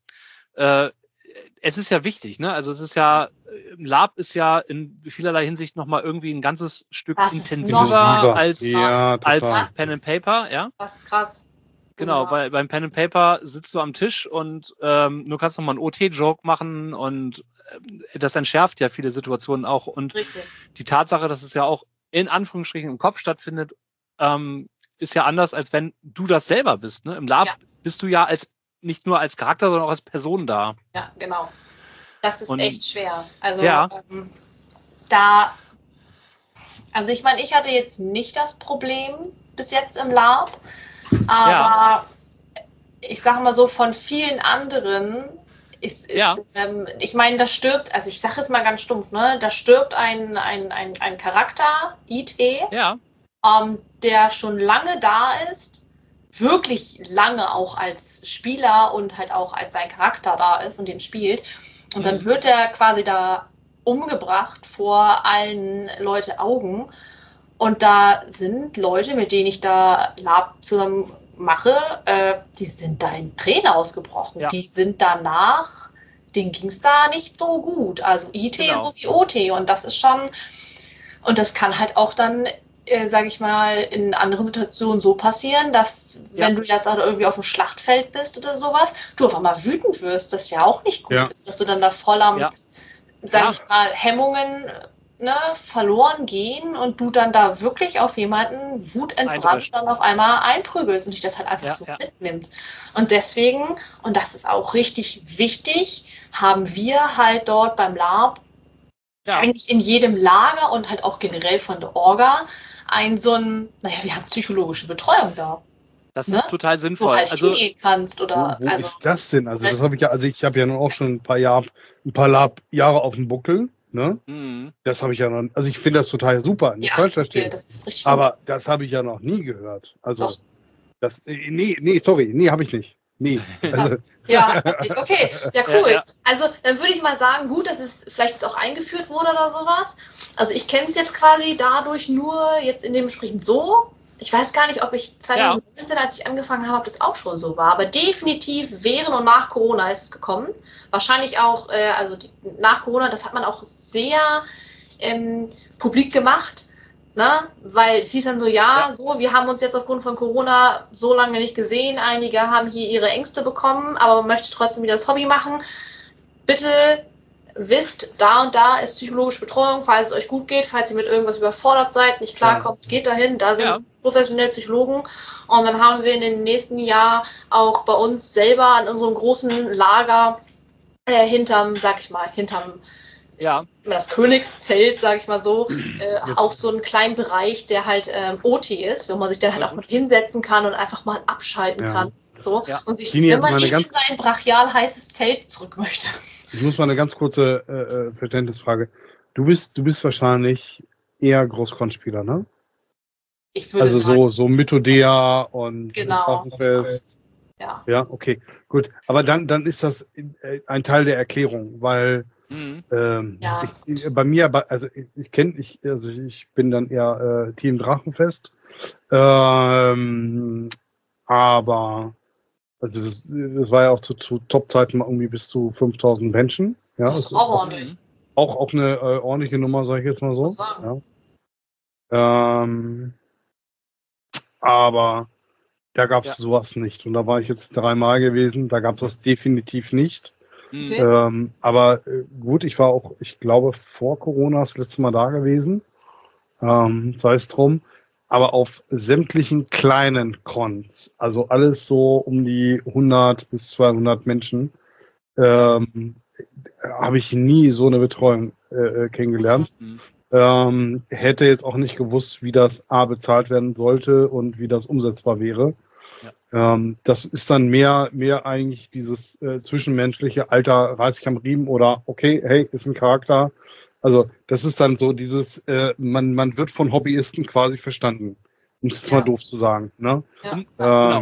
Speaker 1: es ist ja wichtig, ne? Also es ist ja, im Lab ist ja in vielerlei Hinsicht nochmal irgendwie ein ganzes Stück intensiver als Pen and Paper, ja.
Speaker 3: Das ist krass.
Speaker 1: Genau, weil beim Pen and Paper sitzt du am Tisch und du kannst nochmal einen OT-Joke machen und das entschärft ja viele Situationen auch. Und die Tatsache, dass es ja auch in Anführungsstrichen im Kopf stattfindet, ist ja anders, als wenn du das selber bist. Ne? Im Lab bist du ja nicht nur als Charakter, sondern auch als Person da.
Speaker 3: Ja, genau. Das ist echt schwer. Also also ich meine, ich hatte jetzt nicht das Problem bis jetzt im Lab, aber ich sage mal so, von vielen anderen ich meine, da stirbt, also ich sage es mal ganz stumpf, ne, da stirbt ein Charakter, IT, der schon lange da ist, wirklich lange auch als Spieler und halt auch als sein Charakter da ist und den spielt. Und dann wird er quasi da umgebracht vor allen Leute Augen. Und da sind Leute, mit denen ich da Lab zusammen mache, die sind da in Tränen ausgebrochen. Ja. Die sind danach, denen ging es da nicht so gut. Also IT so wie OT. Und das ist schon, und das kann halt auch dann sage ich mal, in anderen Situationen so passieren, dass, wenn du jetzt auch irgendwie auf dem Schlachtfeld bist oder sowas, du auf einmal wütend wirst, das ja auch nicht gut ist, dass du dann da voll am, sag ich mal, Hemmungen verloren gehen und du dann da wirklich auf jemanden wutentbrannt dann auf einmal einprügelst und dich das halt einfach so mitnimmt. Und deswegen, und das ist auch richtig wichtig, haben wir halt dort beim LARP eigentlich in jedem Lager und halt auch generell von der Orga wir haben psychologische Betreuung da.
Speaker 1: Das ist total sinnvoll.
Speaker 3: Wo du halt hingehen kannst oder.
Speaker 2: Wo ist das denn? Also das habe ich ich habe ja nun auch schon ein paar Jahre auf dem Buckel. Ne? Mhm. Das habe ich ja noch. Also ich finde das total super. Nicht falsch verstehen.
Speaker 3: Das ist richtig
Speaker 2: aber gut. Das habe ich ja noch nie gehört. Also das. Nee, habe ich nicht. Nee. Also.
Speaker 3: Ja, okay. Ja, cool. Ja. Also dann würde ich mal sagen, gut, dass es vielleicht jetzt auch eingeführt wurde oder sowas. Also ich kenne es jetzt quasi dadurch nur jetzt in dem Gespräch so. Ich weiß gar nicht, ob ich 2019, als ich angefangen habe, ob das auch schon so war. Aber definitiv während und nach Corona ist es gekommen. Wahrscheinlich auch, nach Corona, das hat man auch sehr publik gemacht. Ne? Weil es hieß dann so, wir haben uns jetzt aufgrund von Corona so lange nicht gesehen. Einige haben hier ihre Ängste bekommen, aber man möchte trotzdem wieder das Hobby machen. Bitte wisst, da und da ist psychologische Betreuung, falls es euch gut geht, falls ihr mit irgendwas überfordert seid, nicht klarkommt, geht dahin, da sind professionelle Psychologen. Und dann haben wir in den nächsten Jahr auch bei uns selber an unserem großen Lager hinterm das Königszelt, sag ich mal so, auch so einen kleinen Bereich, der halt OT ist, wo man sich dann halt auch mal hinsetzen kann und einfach mal abschalten kann. So. Ja. Und sich, wenn man nicht in sein brachial heißes Zelt zurück möchte.
Speaker 2: Ich muss mal eine ganz kurze Verständnisfrage. Du bist wahrscheinlich eher Großkonspieler, ne?
Speaker 3: Ich würde sagen,
Speaker 2: so Mythodea und
Speaker 3: Drachenfest.
Speaker 2: Ja, okay, gut. Aber dann ist das ein Teil der Erklärung, weil bei mir, ich bin dann eher Team Drachenfest, aber also das war ja auch zu Top-Zeiten mal irgendwie bis zu 5000 Menschen. Ja,
Speaker 3: das ist auch ordentlich.
Speaker 2: Auch eine ordentliche Nummer, sage ich jetzt mal so. Ja. Aber da gab es sowas nicht. Und da war ich jetzt 3-mal gewesen, da gab es das definitiv nicht. Okay. Aber gut, ich war auch, ich glaube, vor Corona das letzte Mal da gewesen. Sei es drum. Aber auf sämtlichen kleinen Cons, also alles so um die 100 bis 200 Menschen, habe ich nie so eine Betreuung kennengelernt. Hätte jetzt auch nicht gewusst, wie das A bezahlt werden sollte und wie das umsetzbar wäre. Ja. Das ist dann mehr eigentlich dieses zwischenmenschliche, Alter, reiß ich am Riemen oder okay, hey, ist ein Charakter. Also das ist dann so dieses, man wird von Hobbyisten quasi verstanden, um es jetzt mal doof zu sagen. Ne?
Speaker 1: Ja.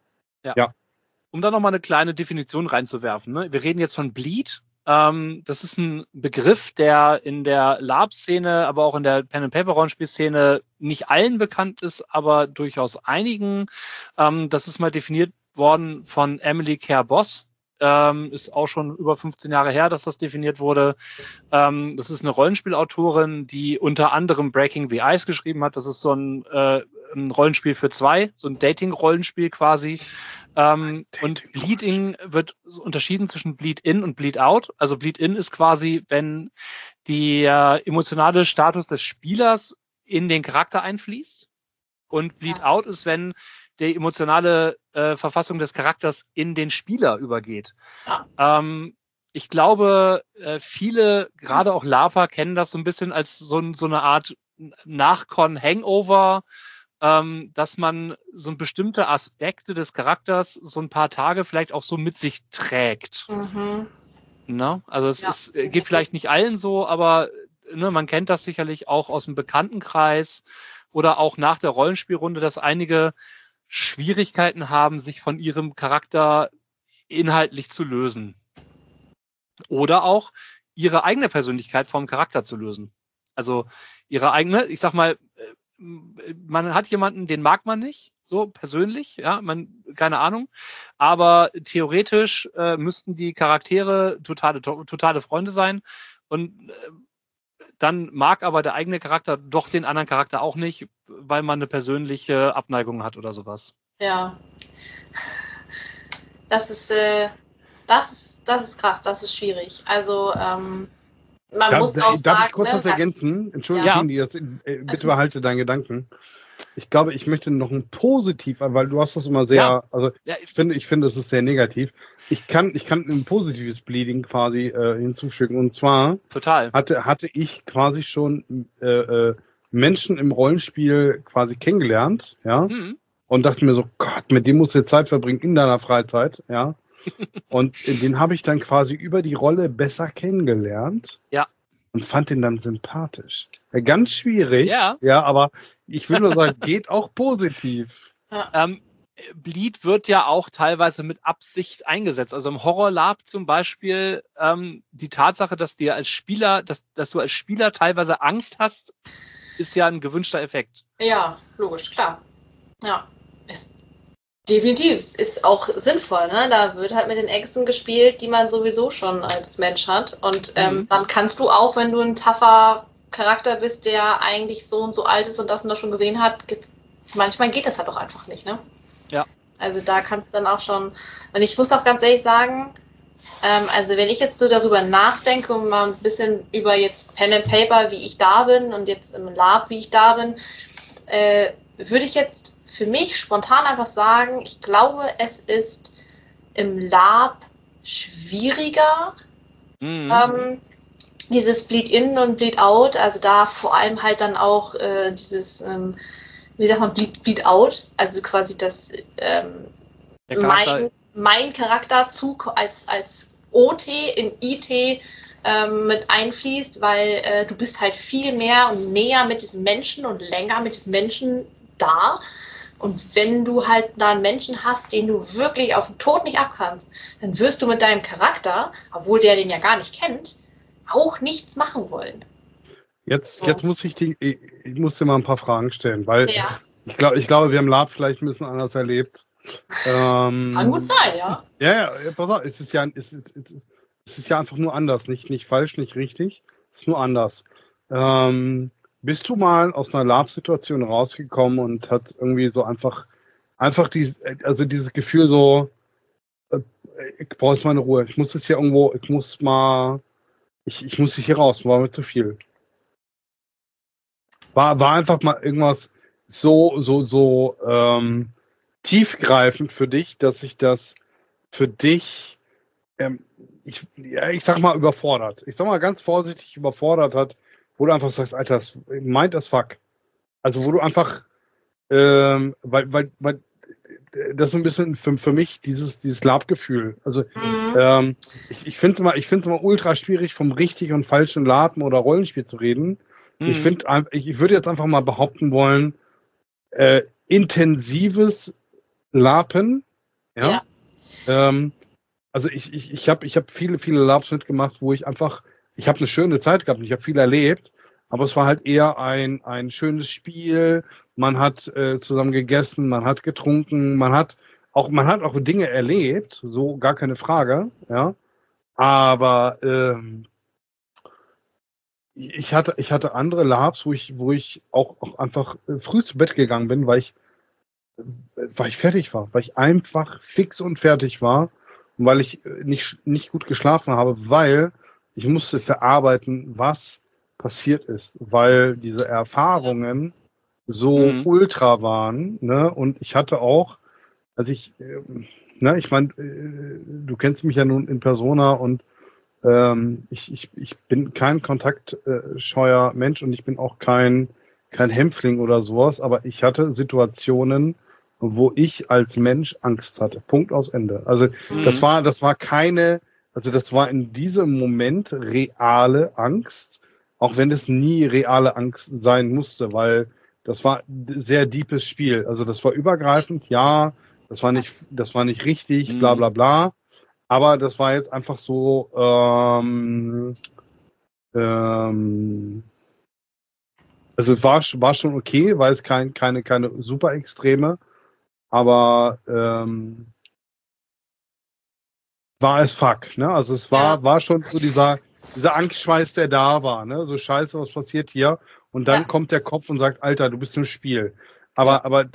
Speaker 1: Um da nochmal eine kleine Definition reinzuwerfen. Ne? Wir reden jetzt von Bleed. Das ist ein Begriff, der in der LARP-Szene, aber auch in der Pen-and-Paper-Rollenspiel-Szene nicht allen bekannt ist, aber durchaus einigen. Das ist mal definiert worden von Emily Care Boss. Ist auch schon über 15 Jahre her, dass das definiert wurde. Das ist eine Rollenspielautorin, die unter anderem Breaking the Ice geschrieben hat. Das ist so ein Rollenspiel für zwei, so ein Dating-Rollenspiel quasi. Und Bleed-In wird unterschieden zwischen Bleed-In und Bleed-Out. Also Bleed-In ist quasi, wenn der emotionale Status des Spielers in den Charakter einfließt. Und Bleed-Out ist, wenn die emotionale Verfassung des Charakters in den Spieler übergeht. Ja. Ich glaube, viele, gerade auch LARPer, kennen das so ein bisschen als so eine Art Nach-Con-Hangover, dass man so bestimmte Aspekte des Charakters so ein paar Tage vielleicht auch so mit sich trägt. Mhm. Na? Also es geht vielleicht nicht allen so, aber man kennt das sicherlich auch aus dem Bekanntenkreis oder auch nach der Rollenspielrunde, dass einige Schwierigkeiten haben, sich von ihrem Charakter inhaltlich zu lösen. Oder auch ihre eigene Persönlichkeit vom Charakter zu lösen. Also ihre eigene, ich sag mal, man hat jemanden, den mag man nicht, so persönlich, ja, keine Ahnung, aber theoretisch müssten die Charaktere totale Freunde sein und dann mag aber der eigene Charakter doch den anderen Charakter auch nicht, weil man eine persönliche Abneigung hat oder sowas.
Speaker 3: Ja. Das ist krass, das ist schwierig. Also, man muss auch sagen...
Speaker 2: Darf ich kurz was ergänzen? Entschuldigung,
Speaker 1: Ja.
Speaker 2: Bitte behalte deinen Gedanken. Ich glaube, ich möchte noch ein Positiv, weil du hast das immer sehr, ich finde, es ist sehr negativ. Ich kann ein positives Bleeding quasi hinzufügen. Und zwar
Speaker 1: Total.
Speaker 2: hatte ich quasi schon Menschen im Rollenspiel quasi kennengelernt, ja, und dachte mir so, Gott, mit dem musst du Zeit verbringen in deiner Freizeit, ja. Und den habe ich dann quasi über die Rolle besser kennengelernt.
Speaker 1: Ja.
Speaker 2: Und fand den dann sympathisch. Ganz schwierig,
Speaker 1: ja,
Speaker 2: aber ich will nur sagen, geht auch positiv.
Speaker 1: Bleed wird ja auch teilweise mit Absicht eingesetzt. Also im Horror Lab zum Beispiel die Tatsache, dass du als Spieler teilweise Angst hast, ist ja ein gewünschter Effekt.
Speaker 3: Ja, logisch, klar. Ja, definitiv. Es ist auch sinnvoll, ne? Da wird halt mit den Ängsten gespielt, die man sowieso schon als Mensch hat. Und dann kannst du auch, wenn du ein tougher Charakter bist, der eigentlich so und so alt ist und das schon gesehen hat, manchmal geht das halt auch einfach nicht, ne?
Speaker 1: Ja.
Speaker 3: Also da kannst du dann auch schon... Und ich muss auch ganz ehrlich sagen, also wenn ich jetzt so darüber nachdenke und mal ein bisschen über jetzt Pen and Paper, wie ich da bin und jetzt im Lab, wie ich da bin, würde ich jetzt für mich spontan einfach sagen, ich glaube, es ist im Lab schwieriger, dieses Bleed-In und Bleed-Out, also da vor allem halt dann auch dieses, wie sagt man, Bleed-Out, also quasi das mein Charakterzug als OT in IT mit einfließt, weil du bist halt viel mehr und näher mit diesem Menschen und länger mit diesem Menschen da. Und wenn du halt da einen Menschen hast, den du wirklich auf den Tod nicht abkannst, dann wirst du mit deinem Charakter, obwohl der den ja gar nicht kennt, auch nichts machen wollen.
Speaker 2: Jetzt muss ich dir mal ein paar Fragen stellen, weil ich glaube, wir haben Lab vielleicht ein bisschen anders erlebt.
Speaker 3: Kann gut sein, ja.
Speaker 2: Ja, pass auf, es ist ja einfach nur anders, nicht falsch, nicht richtig, es ist nur anders. Bist du mal aus einer Lab-Situation rausgekommen und hat irgendwie so einfach dieses Gefühl so, ich brauche jetzt mal eine Ruhe, ich muss jetzt hier irgendwo, ich muss hier raus, war mir zu viel. War einfach mal irgendwas so tiefgreifend für dich, dass sich das für dich, ich sag mal überfordert. Ich sag mal ganz vorsichtig überfordert hat, wo du einfach sagst, Alter, das meint as fuck. Also wo du einfach, weil das ist ein bisschen für mich dieses Lab-Gefühl. Also ich finde es immer ultra schwierig, vom richtigen und falschen Laben oder Rollenspiel zu reden. Ich würde jetzt einfach mal behaupten wollen, intensives Lapen, ja. Also ich habe viele Labs mitgemacht, wo ich habe eine schöne Zeit gehabt, ich habe viel erlebt, aber es war halt eher ein schönes Spiel. Man hat zusammen gegessen, man hat getrunken, man hat auch Dinge erlebt, so gar keine Frage, ja. Aber ich hatte andere Labs, wo ich auch einfach früh zu Bett gegangen bin, weil ich fertig war, weil ich einfach fix und fertig war und weil ich nicht gut geschlafen habe, weil ich musste verarbeiten, was passiert ist, weil diese Erfahrungen so ultra waren, ne? Und ich hatte auch, ich meine, du kennst mich ja nun in Persona und ich bin kein kontaktscheuer Mensch und ich bin auch kein Hämpfling oder sowas, aber ich hatte Situationen, wo ich als Mensch Angst hatte. Punkt aus Ende. Also das war in diesem Moment reale Angst, auch wenn es nie reale Angst sein musste, weil das war ein sehr deepes Spiel. Also das war übergreifend, ja, das war nicht richtig, bla bla bla. Aber das war jetzt einfach so, also es war schon okay, weil es keine super Extreme, aber war es fuck, ne? Also es war schon so dieser dieser Angstschweiß, der da war, ne? So scheiße, was passiert hier? Und dann kommt der Kopf und sagt, Alter, du bist im Spiel. Aber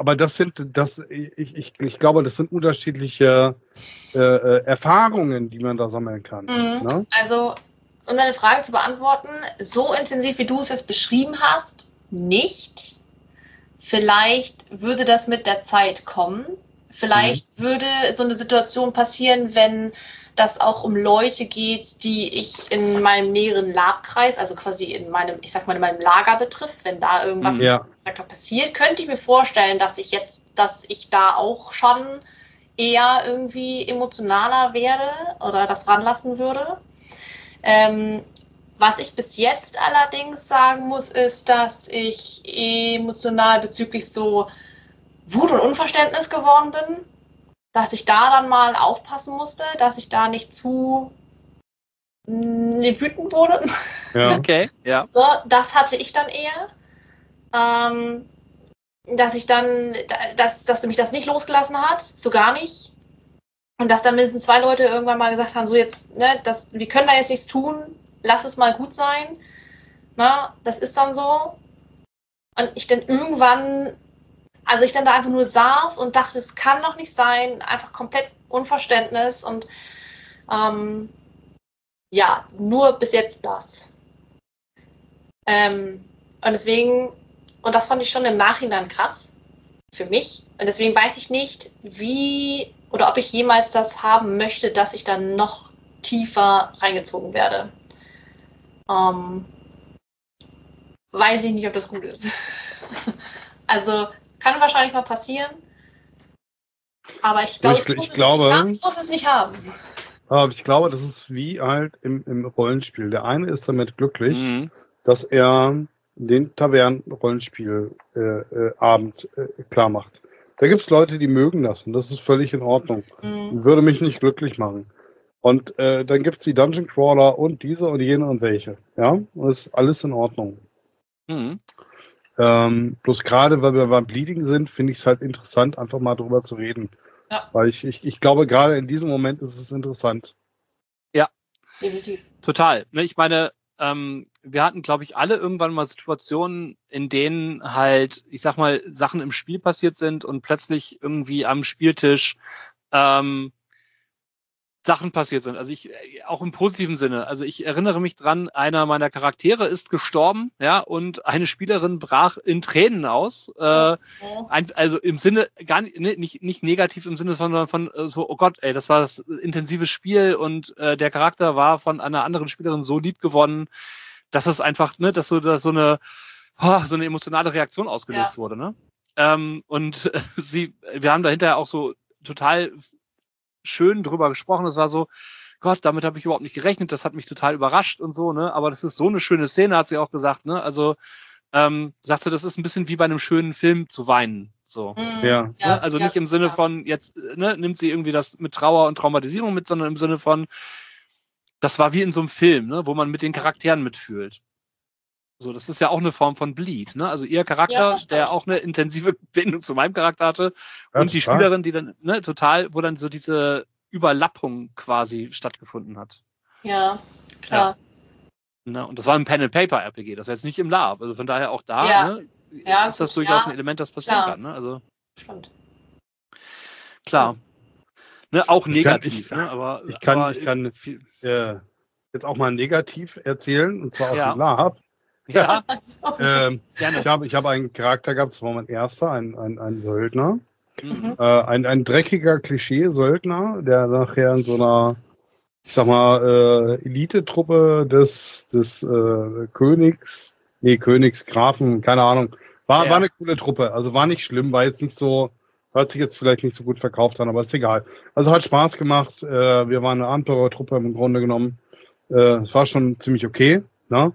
Speaker 2: ich glaube, das sind unterschiedliche Erfahrungen, die man da sammeln kann. Ne?
Speaker 3: Also, um deine Frage zu beantworten, so intensiv, wie du es jetzt beschrieben hast, nicht. Vielleicht würde das mit der Zeit kommen. Vielleicht würde so eine Situation passieren, wenn das auch um Leute geht, die ich in meinem näheren Labkreis, also quasi in meinem, ich sag mal, in meinem Lager betrifft, wenn da irgendwas passiert, könnte ich mir vorstellen, dass ich da auch schon eher irgendwie emotionaler werde oder das ranlassen würde. Was ich bis jetzt allerdings sagen muss, ist, dass ich emotional bezüglich so Wut und Unverständnis geworden bin, dass ich da dann mal aufpassen musste, dass ich da nicht zu wütend wurde.
Speaker 1: Ja. Okay, ja.
Speaker 3: So, das hatte ich dann eher. Dass mich das nicht losgelassen hat, so gar nicht. Und dass dann mindestens 2 Leute irgendwann mal gesagt haben, so jetzt, ne, wir können da jetzt nichts tun, lass es mal gut sein. Na, das ist dann so. Und ich dann irgendwann, also ich dann da einfach nur saß und dachte, es kann doch nicht sein, einfach komplett Unverständnis und nur bis jetzt das. Und deswegen, und das fand ich schon im Nachhinein krass für mich. Und deswegen weiß ich nicht, wie oder ob ich jemals das haben möchte, dass ich dann noch tiefer reingezogen werde. Weiß ich nicht, ob das gut ist. Also, kann wahrscheinlich mal passieren. Aber ich glaube, ich muss es nicht haben.
Speaker 2: Aber ich glaube, das ist wie halt im Rollenspiel. Der eine ist damit glücklich, dass er den Tavernen-Rollenspiel-Abend klar macht. Da gibt es Leute, die mögen das und das ist völlig in Ordnung. Würde mich nicht glücklich machen. Und dann gibt es die Dungeon Crawler und diese und jene und welche. Ja, und das ist alles in Ordnung. Bloß gerade, weil wir beim Bleeding sind, finde ich es halt interessant, einfach mal drüber zu reden. Ja. Weil ich glaube, gerade in diesem Moment ist es interessant.
Speaker 1: Ja, definitiv. Total. Ich meine, wir hatten, glaube ich, alle irgendwann mal Situationen, in denen halt, ich sag mal, Sachen im Spiel passiert sind und plötzlich irgendwie am Spieltisch Sachen passiert sind. Also auch im positiven Sinne. Also ich erinnere mich dran, einer meiner Charaktere ist gestorben, ja, und eine Spielerin brach in Tränen aus. Also im Sinne, nicht negativ im Sinne von so, oh Gott, ey, das war das intensive Spiel und der Charakter war von einer anderen Spielerin so lieb gewonnen, dass es einfach, ne, dass so eine emotionale Reaktion ausgelöst wurde, ne? Und wir haben dahinter auch so total schön drüber gesprochen. Es war so, Gott, damit habe ich überhaupt nicht gerechnet, das hat mich total überrascht und so, ne? Aber das ist so eine schöne Szene, hat sie auch gesagt, ne? Also sagt sie, das ist ein bisschen wie bei einem schönen Film zu weinen. So.
Speaker 2: Ja.
Speaker 1: Ne? Also nicht im Sinne von, jetzt nimmt sie irgendwie das mit Trauer und Traumatisierung mit, sondern im Sinne von, das war wie in so einem Film, ne? Wo man mit den Charakteren mitfühlt. So, das ist ja auch eine Form von Bleed, ne? Also ihr Charakter, der auch eine intensive Bindung zu meinem Charakter hatte, und die Spielerin, die dann, ne, wo dann so diese Überlappung quasi stattgefunden hat.
Speaker 3: Ja, klar.
Speaker 1: Ja. Und das war ein Pen-and-Paper-RPG, das war jetzt nicht im Lab. Also von daher auch da, ne, ist das durchaus ein Element, das passieren kann, ne? Also.
Speaker 3: Stimmt.
Speaker 1: Klar. Ne, auch negativ, ne? Aber
Speaker 2: ich kann jetzt auch mal negativ erzählen, und zwar aus dem Lab.
Speaker 1: Ja.
Speaker 2: Gerne. Ich habe einen Charakter gehabt, das war mein erster, ein Söldner. Ein dreckiger Klischee-Söldner, der nachher in so einer, ich sag mal, Elite-Truppe des Königsgrafen, keine Ahnung. War eine coole Truppe, also war nicht schlimm, war jetzt nicht so, hat sich jetzt vielleicht nicht so gut verkauft an, aber ist egal. Also hat Spaß gemacht, wir waren eine Abenteurertruppe im Grunde genommen. Es war schon ziemlich okay, ne?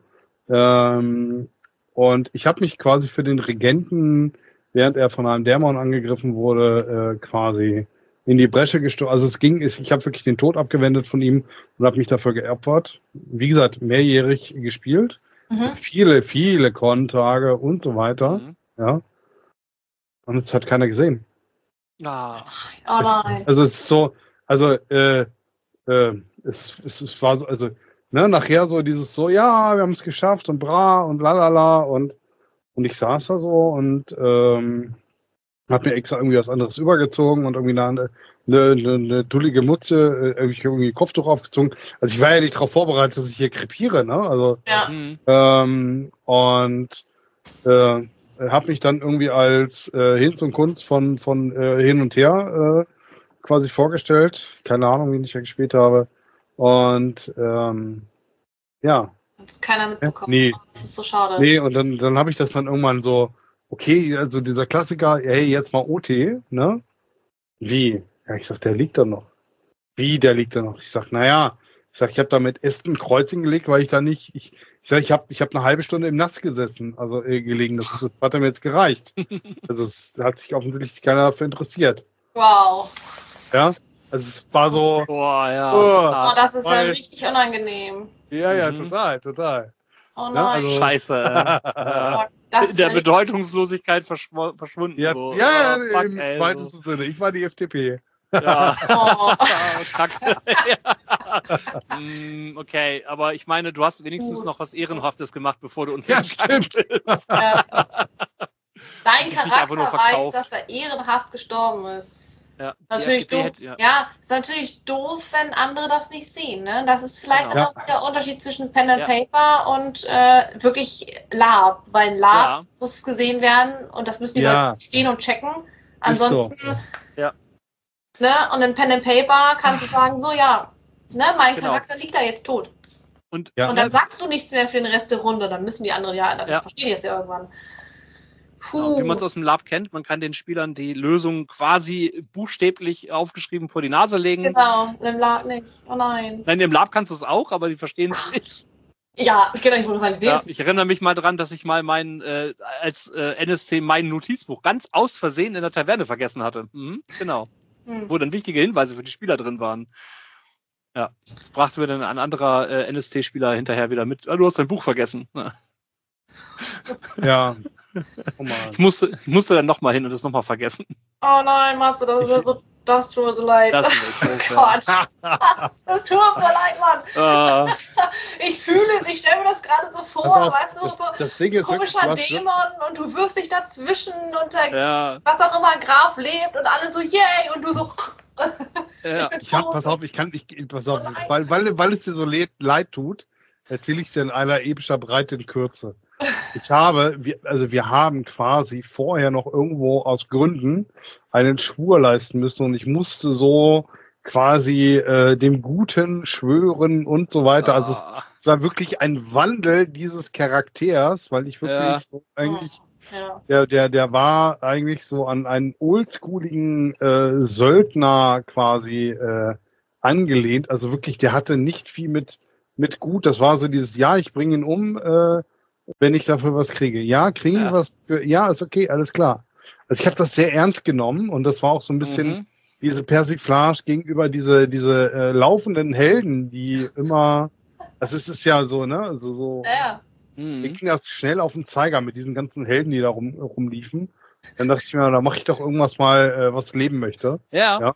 Speaker 2: Und ich habe mich quasi für den Regenten, während er von einem Dämon angegriffen wurde, quasi in die Bresche gestoßen. Also ich habe wirklich den Tod abgewendet von ihm und habe mich dafür geopfert. Wie gesagt, mehrjährig gespielt. Viele, viele Con-Tage und so weiter. Ja. Und es hat keiner gesehen.
Speaker 1: Ah.
Speaker 3: Oh nein.
Speaker 2: Es ist so, also es war so, also ne, nachher so dieses so, ja, wir haben es geschafft und bra und lalala und ich saß da so und habe mir extra irgendwie was anderes übergezogen und irgendwie eine dullige Mutze, irgendwie Kopftuch aufgezogen. Also ich war ja nicht darauf vorbereitet, dass ich hier krepiere, ne? Also und habe mich dann irgendwie als Hinz und Kunz von hin und her quasi vorgestellt. Keine Ahnung, wie ich ja gespielt habe. Und ja.
Speaker 3: Hat es keiner mitbekommen.
Speaker 2: Nee.
Speaker 3: Das ist so schade.
Speaker 2: Nee, und dann habe ich das dann irgendwann so, okay, also dieser Klassiker, hey, jetzt mal OT, ne? Wie? Ja, ich sag, der liegt da noch. Wie, der liegt da noch? Ich sag, naja, ich habe da mit Ästen Kreuz hingelegt, weil ich da nicht, ich hab eine halbe Stunde im Nass gesessen, also gelegen. Das hat mir jetzt gereicht. Also es hat sich offensichtlich keiner dafür interessiert.
Speaker 3: Wow.
Speaker 2: Ja, also es war so.
Speaker 1: Boah, ja.
Speaker 3: Oh, das ist ja richtig unangenehm.
Speaker 2: Ja, total.
Speaker 3: Oh nein.
Speaker 2: Ja, also,
Speaker 1: Scheiße.
Speaker 3: Oh, das
Speaker 1: In der
Speaker 3: ist ja
Speaker 1: Bedeutungslosigkeit verschwunden.
Speaker 2: ja,
Speaker 1: so.
Speaker 2: ja,
Speaker 1: Fuck,
Speaker 2: im
Speaker 1: ey,
Speaker 2: weitesten Sinne. Ich war die FDP.
Speaker 1: Ja.
Speaker 3: Oh.
Speaker 1: Kacke. Okay, aber ich meine, du hast wenigstens noch was Ehrenhaftes gemacht, bevor du uns
Speaker 2: gegangen
Speaker 1: bist.
Speaker 3: Ja. Dein
Speaker 1: Ich einfach nur
Speaker 3: Charakter weiß,
Speaker 1: verkauft.
Speaker 3: dass er ehrenhaft gestorben ist.
Speaker 1: Ja.
Speaker 3: Natürlich
Speaker 1: Die
Speaker 3: doof.
Speaker 1: FDP
Speaker 3: Ja, ist natürlich doof, wenn andere das nicht sehen. Ne? Das ist vielleicht
Speaker 1: Genau.
Speaker 3: auch der Unterschied zwischen Pen and Paper und wirklich Lab. Weil Lab muss gesehen werden und das müssen die Leute verstehen und checken. Ansonsten,
Speaker 2: so.
Speaker 3: Ne? Und im Pen and Paper kannst du sagen, so ja, ne, mein Charakter liegt da jetzt tot.
Speaker 1: Und
Speaker 3: dann sagst du nichts mehr für den Rest der Runde, dann müssen die anderen dann verstehen die es ja irgendwann.
Speaker 1: Wie man es aus dem Lab kennt, man kann den Spielern die Lösung quasi buchstäblich aufgeschrieben vor die Nase legen.
Speaker 3: Genau, im Lab nicht. Oh nein.
Speaker 1: Nein, im Lab kannst du es auch, aber die verstehen es nicht.
Speaker 3: Ja, genau, ich wollte sagen, ich sehe es.
Speaker 1: Ich erinnere mich mal dran, dass ich mal als NSC mein Notizbuch ganz aus Versehen in der Taverne vergessen hatte. Genau. Wo dann wichtige Hinweise für die Spieler drin waren. Ja, das brachte mir dann ein anderer NSC-Spieler hinterher wieder mit. Du hast dein Buch vergessen.
Speaker 2: Ja. Oh
Speaker 1: ich musste dann nochmal hin und das nochmal vergessen.
Speaker 3: Oh nein, Matze, das tut mir so leid.
Speaker 1: Das ist echt
Speaker 3: Gott. Das tut mir leid, Mann. Ich stelle mir das gerade so vor, weißt du, so ein komischer Dämon und du wirfst dich dazwischen und was auch immer, Graf lebt und alle so, yay, und du so.
Speaker 2: Pass auf, weil es dir so leid tut, erzähle ich es dir in einer epischer Breite in Kürze. Wir haben quasi vorher noch irgendwo aus Gründen einen Schwur leisten müssen und ich musste so quasi dem Guten schwören und so weiter. Also es war wirklich ein Wandel dieses Charakters, weil ich wirklich so eigentlich der war eigentlich so an einen oldschooligen Söldner quasi angelehnt. Also wirklich, der hatte nicht viel mit gut. Das war so dieses, ich bringe ihn um, wenn ich dafür was kriege. Ja, kriegen wir was für, ist okay, alles klar. Also ich habe das sehr ernst genommen und das war auch so ein bisschen diese Persiflage gegenüber diese laufenden Helden, die immer, das ist ja so, ne? Also so, wir kriegen das schnell auf den Zeiger mit diesen ganzen Helden, die da rumliefen. Dann dachte ich mir, da mache ich doch irgendwas mal, was leben möchte.
Speaker 1: Ja.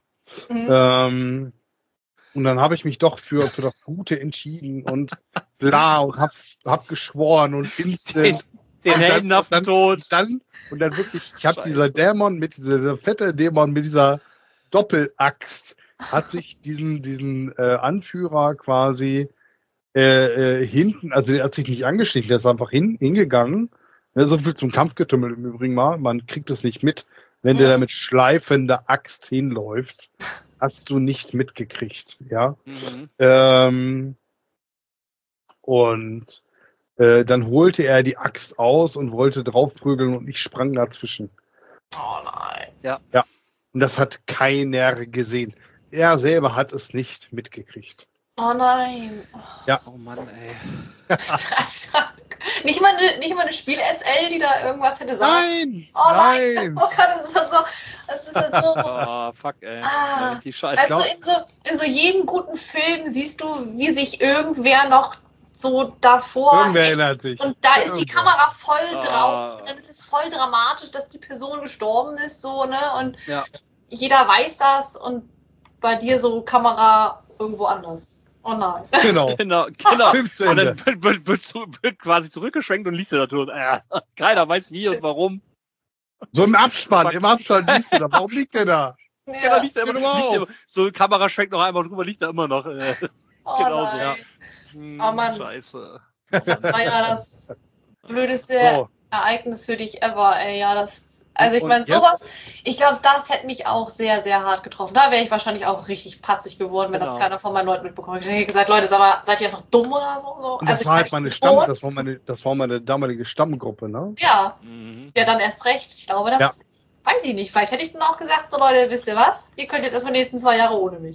Speaker 2: Und dann habe ich mich doch für das Gute entschieden und bla und hab geschworen und instant.
Speaker 1: Den heldenhaften Tod.
Speaker 2: Und dann wirklich, ich habe dieser fette Dämon mit dieser Doppelaxt hat sich diesen Anführer quasi hinten, also der hat sich nicht angeschlichen, der ist einfach hingegangen. So viel zum Kampfgetümmel im Übrigen mal. Man kriegt es nicht mit, wenn der da mit schleifender Axt hinläuft. Hast du nicht mitgekriegt, ja. Und dann holte er die Axt aus und wollte draufprügeln und ich sprang dazwischen.
Speaker 3: Oh nein.
Speaker 2: Ja. Und das hat keiner gesehen. Er selber hat es nicht mitgekriegt.
Speaker 3: Oh nein.
Speaker 2: Ja.
Speaker 1: Oh Mann, ey.
Speaker 3: Nicht mal eine Spiel-SL, die da irgendwas hätte sagen.
Speaker 2: Nein!
Speaker 3: Oh nein! Oh Gott, das ist halt so.
Speaker 1: Oh, fuck, ey. Richtig scheiße.
Speaker 3: Weißt du, in so jedem guten Film siehst du, wie sich irgendwer noch so davor.
Speaker 2: Irgendwer erinnert sich.
Speaker 3: Und da ist die Kamera voll drauf. Und dann ist es voll dramatisch, dass die Person gestorben ist, so, ne? Und jeder weiß das und bei dir so Kamera irgendwo anders. Oh nein.
Speaker 2: Genau.
Speaker 1: Genau.
Speaker 2: Film zu
Speaker 1: Und
Speaker 2: Ende.
Speaker 1: dann wird quasi zurückgeschwenkt und liest du da tot. Keiner weiß wie und warum.
Speaker 2: So im Abspann liest du da. Warum liegt der da?
Speaker 1: Genau, liegt er
Speaker 2: Hör
Speaker 1: immer,
Speaker 2: doch mal
Speaker 1: liegt er
Speaker 2: auf.
Speaker 1: immer, so Kamera schwenkt noch einmal drüber, liegt er immer noch.
Speaker 3: Oh
Speaker 1: Genauso.
Speaker 3: nein.
Speaker 1: Oh
Speaker 3: Mann.
Speaker 1: Scheiße.
Speaker 3: Das war ja das blödeste
Speaker 2: So.
Speaker 3: Ereignis für dich ever, ey. Ja, also ich
Speaker 2: Und
Speaker 3: meine,
Speaker 2: jetzt?
Speaker 3: sowas, ich glaube, das hätte mich auch sehr, sehr hart getroffen. Da wäre ich wahrscheinlich auch richtig patzig geworden, wenn das
Speaker 1: Genau.
Speaker 3: keiner von meinen Leuten mitbekommen hätte. Ich hätte gesagt, Leute, sag mal, seid ihr einfach dumm oder so?
Speaker 2: Und das war halt das war meine damalige Stammgruppe, ne?
Speaker 3: Ja,
Speaker 1: Mhm.
Speaker 3: ja, dann erst recht. Ich glaube, das weiß ich nicht. Vielleicht hätte ich dann auch gesagt, so Leute, wisst ihr was? Ihr könnt jetzt erstmal die nächsten 2 Jahre ohne mich.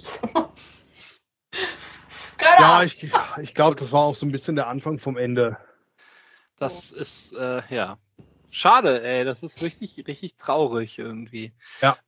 Speaker 3: Keine
Speaker 2: Ja,
Speaker 3: Ahnung.
Speaker 2: ich glaube, das war auch so ein bisschen der Anfang vom Ende.
Speaker 1: Das ist, ja. Schade, ey. Das ist richtig, richtig traurig irgendwie.
Speaker 2: Ja.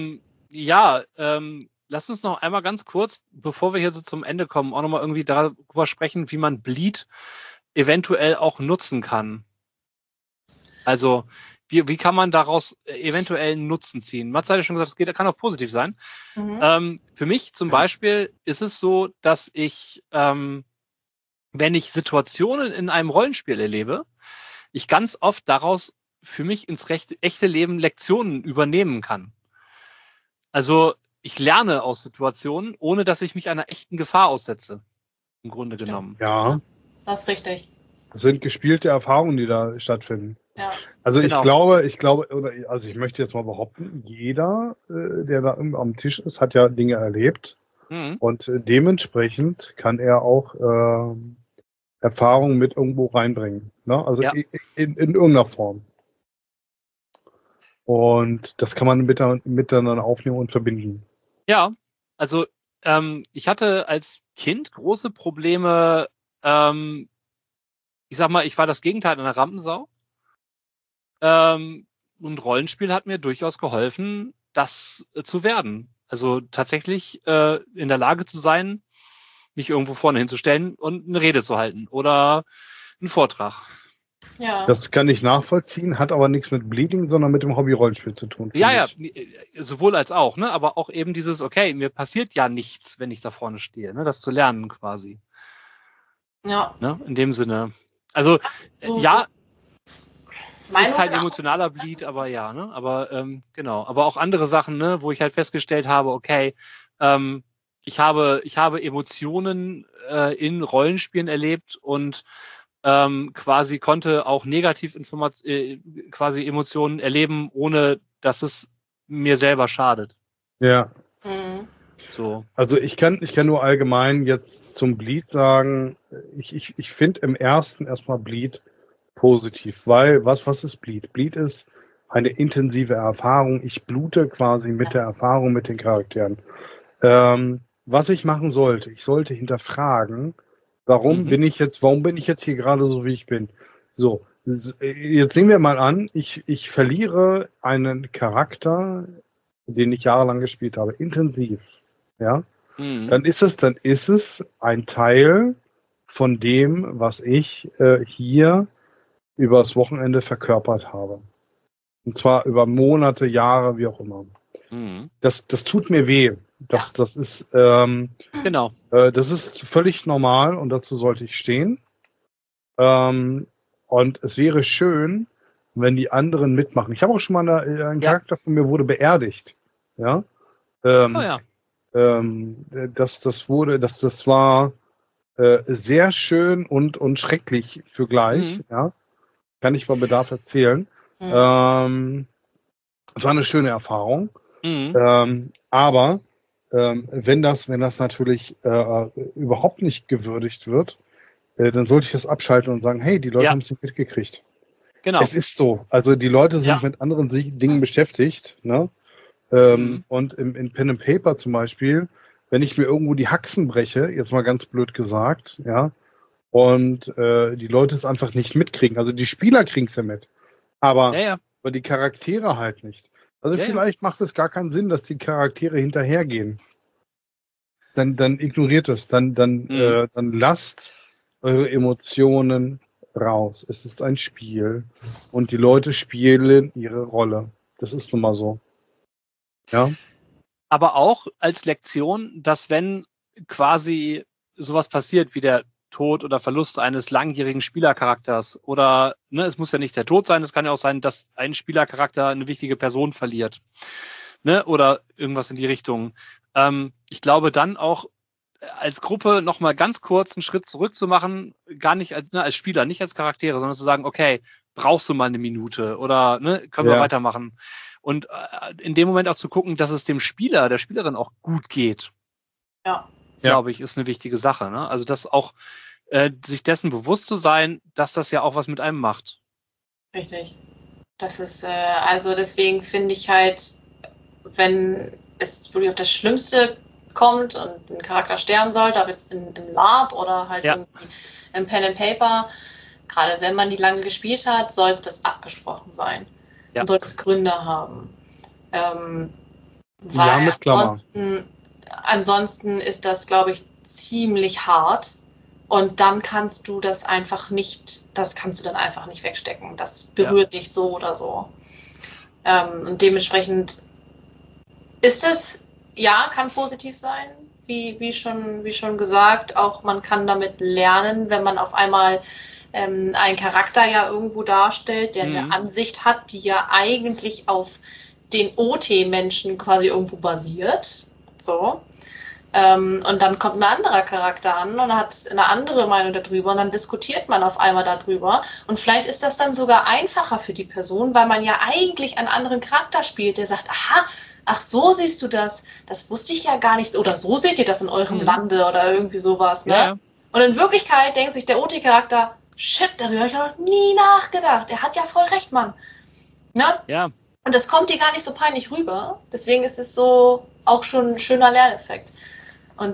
Speaker 1: Lass uns noch einmal ganz kurz, bevor wir hier so zum Ende kommen, auch nochmal irgendwie darüber sprechen, wie man Bleed eventuell auch nutzen kann. Also, wie kann man daraus eventuell einen Nutzen ziehen? Mats hat ja schon gesagt, das kann auch positiv sein. Für mich zum Beispiel ist es so, dass ich, wenn ich Situationen in einem Rollenspiel erlebe, ich ganz oft daraus für mich ins echte Leben Lektionen übernehmen kann. Also ich lerne aus Situationen, ohne dass ich mich einer echten Gefahr aussetze, im Grunde genommen.
Speaker 2: Ja,
Speaker 3: Das ist richtig.
Speaker 2: das sind gespielte Erfahrungen, die da stattfinden.
Speaker 3: Ja.
Speaker 2: Also
Speaker 1: Genau.
Speaker 2: ich ich möchte jetzt mal behaupten, jeder, der da am Tisch ist, hat ja Dinge erlebt.
Speaker 1: Mhm.
Speaker 2: Und dementsprechend kann er auch Erfahrungen mit irgendwo reinbringen. Ne? Also
Speaker 1: Ja.
Speaker 2: in irgendeiner Form. Und das kann man miteinander aufnehmen und verbinden.
Speaker 1: Ja, also ich hatte als Kind große Probleme, ich sag mal, ich war das Gegenteil einer Rampensau. Und Rollenspiel hat mir durchaus geholfen, das zu werden. Also tatsächlich in der Lage zu sein, mich irgendwo vorne hinzustellen und eine Rede zu halten oder einen Vortrag.
Speaker 3: Ja.
Speaker 2: Das kann ich nachvollziehen, hat aber nichts mit Bleeding, sondern mit dem Hobby-Rollenspiel zu tun.
Speaker 1: Ja, sowohl als auch, ne? Aber auch eben dieses, okay, mir passiert ja nichts, wenn ich da vorne stehe, ne? Das zu lernen quasi.
Speaker 3: Ja.
Speaker 1: Ne? In dem Sinne. Also, ist kein emotionaler Bleed, aber ja, ne? Aber genau. Aber auch andere Sachen, ne, wo ich halt festgestellt habe, okay, ich habe Emotionen in Rollenspielen erlebt und quasi konnte auch quasi Emotionen erleben, ohne dass es mir selber schadet.
Speaker 2: Ja.
Speaker 3: Mhm.
Speaker 1: So.
Speaker 2: Also ich kann nur allgemein jetzt zum Bleed sagen, ich finde im ersten erstmal Bleed positiv, weil was ist Bleed? Bleed ist eine intensive Erfahrung. Ich blute quasi mit der Erfahrung mit den Charakteren. Was ich machen sollte, ich sollte hinterfragen, warum bin ich jetzt hier gerade so, wie ich bin? So, jetzt sehen wir mal an, ich verliere einen Charakter, den ich jahrelang gespielt habe, intensiv. Ja, dann ist es ein Teil von dem, was ich hier übers Wochenende verkörpert habe. Und zwar über Monate, Jahre, wie auch immer.
Speaker 1: Mhm.
Speaker 2: Das tut mir weh. Das ist
Speaker 1: Genau.
Speaker 2: das ist völlig normal und dazu sollte ich stehen. Und es wäre schön, wenn die anderen mitmachen. Ich habe auch schon mal ein Charakter von mir wurde beerdigt. Ja. Das war sehr schön und schrecklich für gleich. Ja. Kann ich bei Bedarf erzählen. Es war eine schöne Erfahrung. Aber wenn das natürlich überhaupt nicht gewürdigt wird, dann sollte ich das abschalten und sagen, hey, die Leute haben es nicht mitgekriegt.
Speaker 1: Genau.
Speaker 2: Es ist so. Also die Leute sind mit anderen Dingen beschäftigt. Ne? Und in Pen and Paper zum Beispiel, wenn ich mir irgendwo die Haxen breche, jetzt mal ganz blöd gesagt, ja, und die Leute es einfach nicht mitkriegen. Also die Spieler kriegen es ja mit. Aber die Charaktere halt nicht. Also vielleicht macht es gar keinen Sinn, dass die Charaktere hinterhergehen. Dann ignoriert es. Dann lasst eure Emotionen raus. Es ist ein Spiel. Und die Leute spielen ihre Rolle. Das ist nun mal so. Ja.
Speaker 1: Aber auch als Lektion, dass wenn quasi sowas passiert wie der Tod oder Verlust eines langjährigen Spielercharakters oder es muss ja nicht der Tod sein, es kann ja auch sein, dass ein Spielercharakter eine wichtige Person verliert, oder irgendwas in die Richtung. Ich glaube dann auch als Gruppe nochmal ganz kurz einen Schritt zurück zu machen, gar nicht als Spieler, nicht als Charaktere, sondern zu sagen, okay, brauchst du mal eine Minute oder können wir weitermachen? Und in dem Moment auch zu gucken, dass es dem Spieler, der Spielerin auch gut geht.
Speaker 3: Ja.
Speaker 1: Glaube ich, ist eine wichtige Sache. Ne? Also das auch sich dessen bewusst zu sein, dass das ja auch was mit einem macht.
Speaker 3: Richtig. Das ist, also deswegen finde ich halt, wenn es wirklich auf das Schlimmste kommt und ein Charakter sterben sollte, ob jetzt im Lab oder halt irgendwie im Pen and Paper, gerade wenn man die lange gespielt hat, soll es das abgesprochen sein. Und soll es Gründe haben. Weil ansonsten ist das, glaube ich, ziemlich hart. Und dann kannst du das dann einfach nicht wegstecken. Das berührt dich so oder so. Und dementsprechend ist es, kann positiv sein, wie schon gesagt. Auch man kann damit lernen, wenn man auf einmal einen Charakter ja irgendwo darstellt, der eine Ansicht hat, die ja eigentlich auf den OT-Menschen quasi irgendwo basiert. So. Und dann kommt ein anderer Charakter an und hat eine andere Meinung darüber und dann diskutiert man auf einmal darüber. Und vielleicht ist das dann sogar einfacher für die Person, weil man ja eigentlich einen anderen Charakter spielt, der sagt, ach, so siehst du das, das wusste ich ja gar nicht, oder so seht ihr das in eurem Lande oder irgendwie sowas. Ne?
Speaker 1: Ja.
Speaker 3: Und in Wirklichkeit denkt sich der OT-Charakter, shit, darüber habe ich noch nie nachgedacht. Er hat ja voll recht, Mann. Ne?
Speaker 1: Ja.
Speaker 3: Und das kommt dir gar nicht so peinlich rüber. Deswegen ist es so auch schon ein schöner Lerneffekt. Und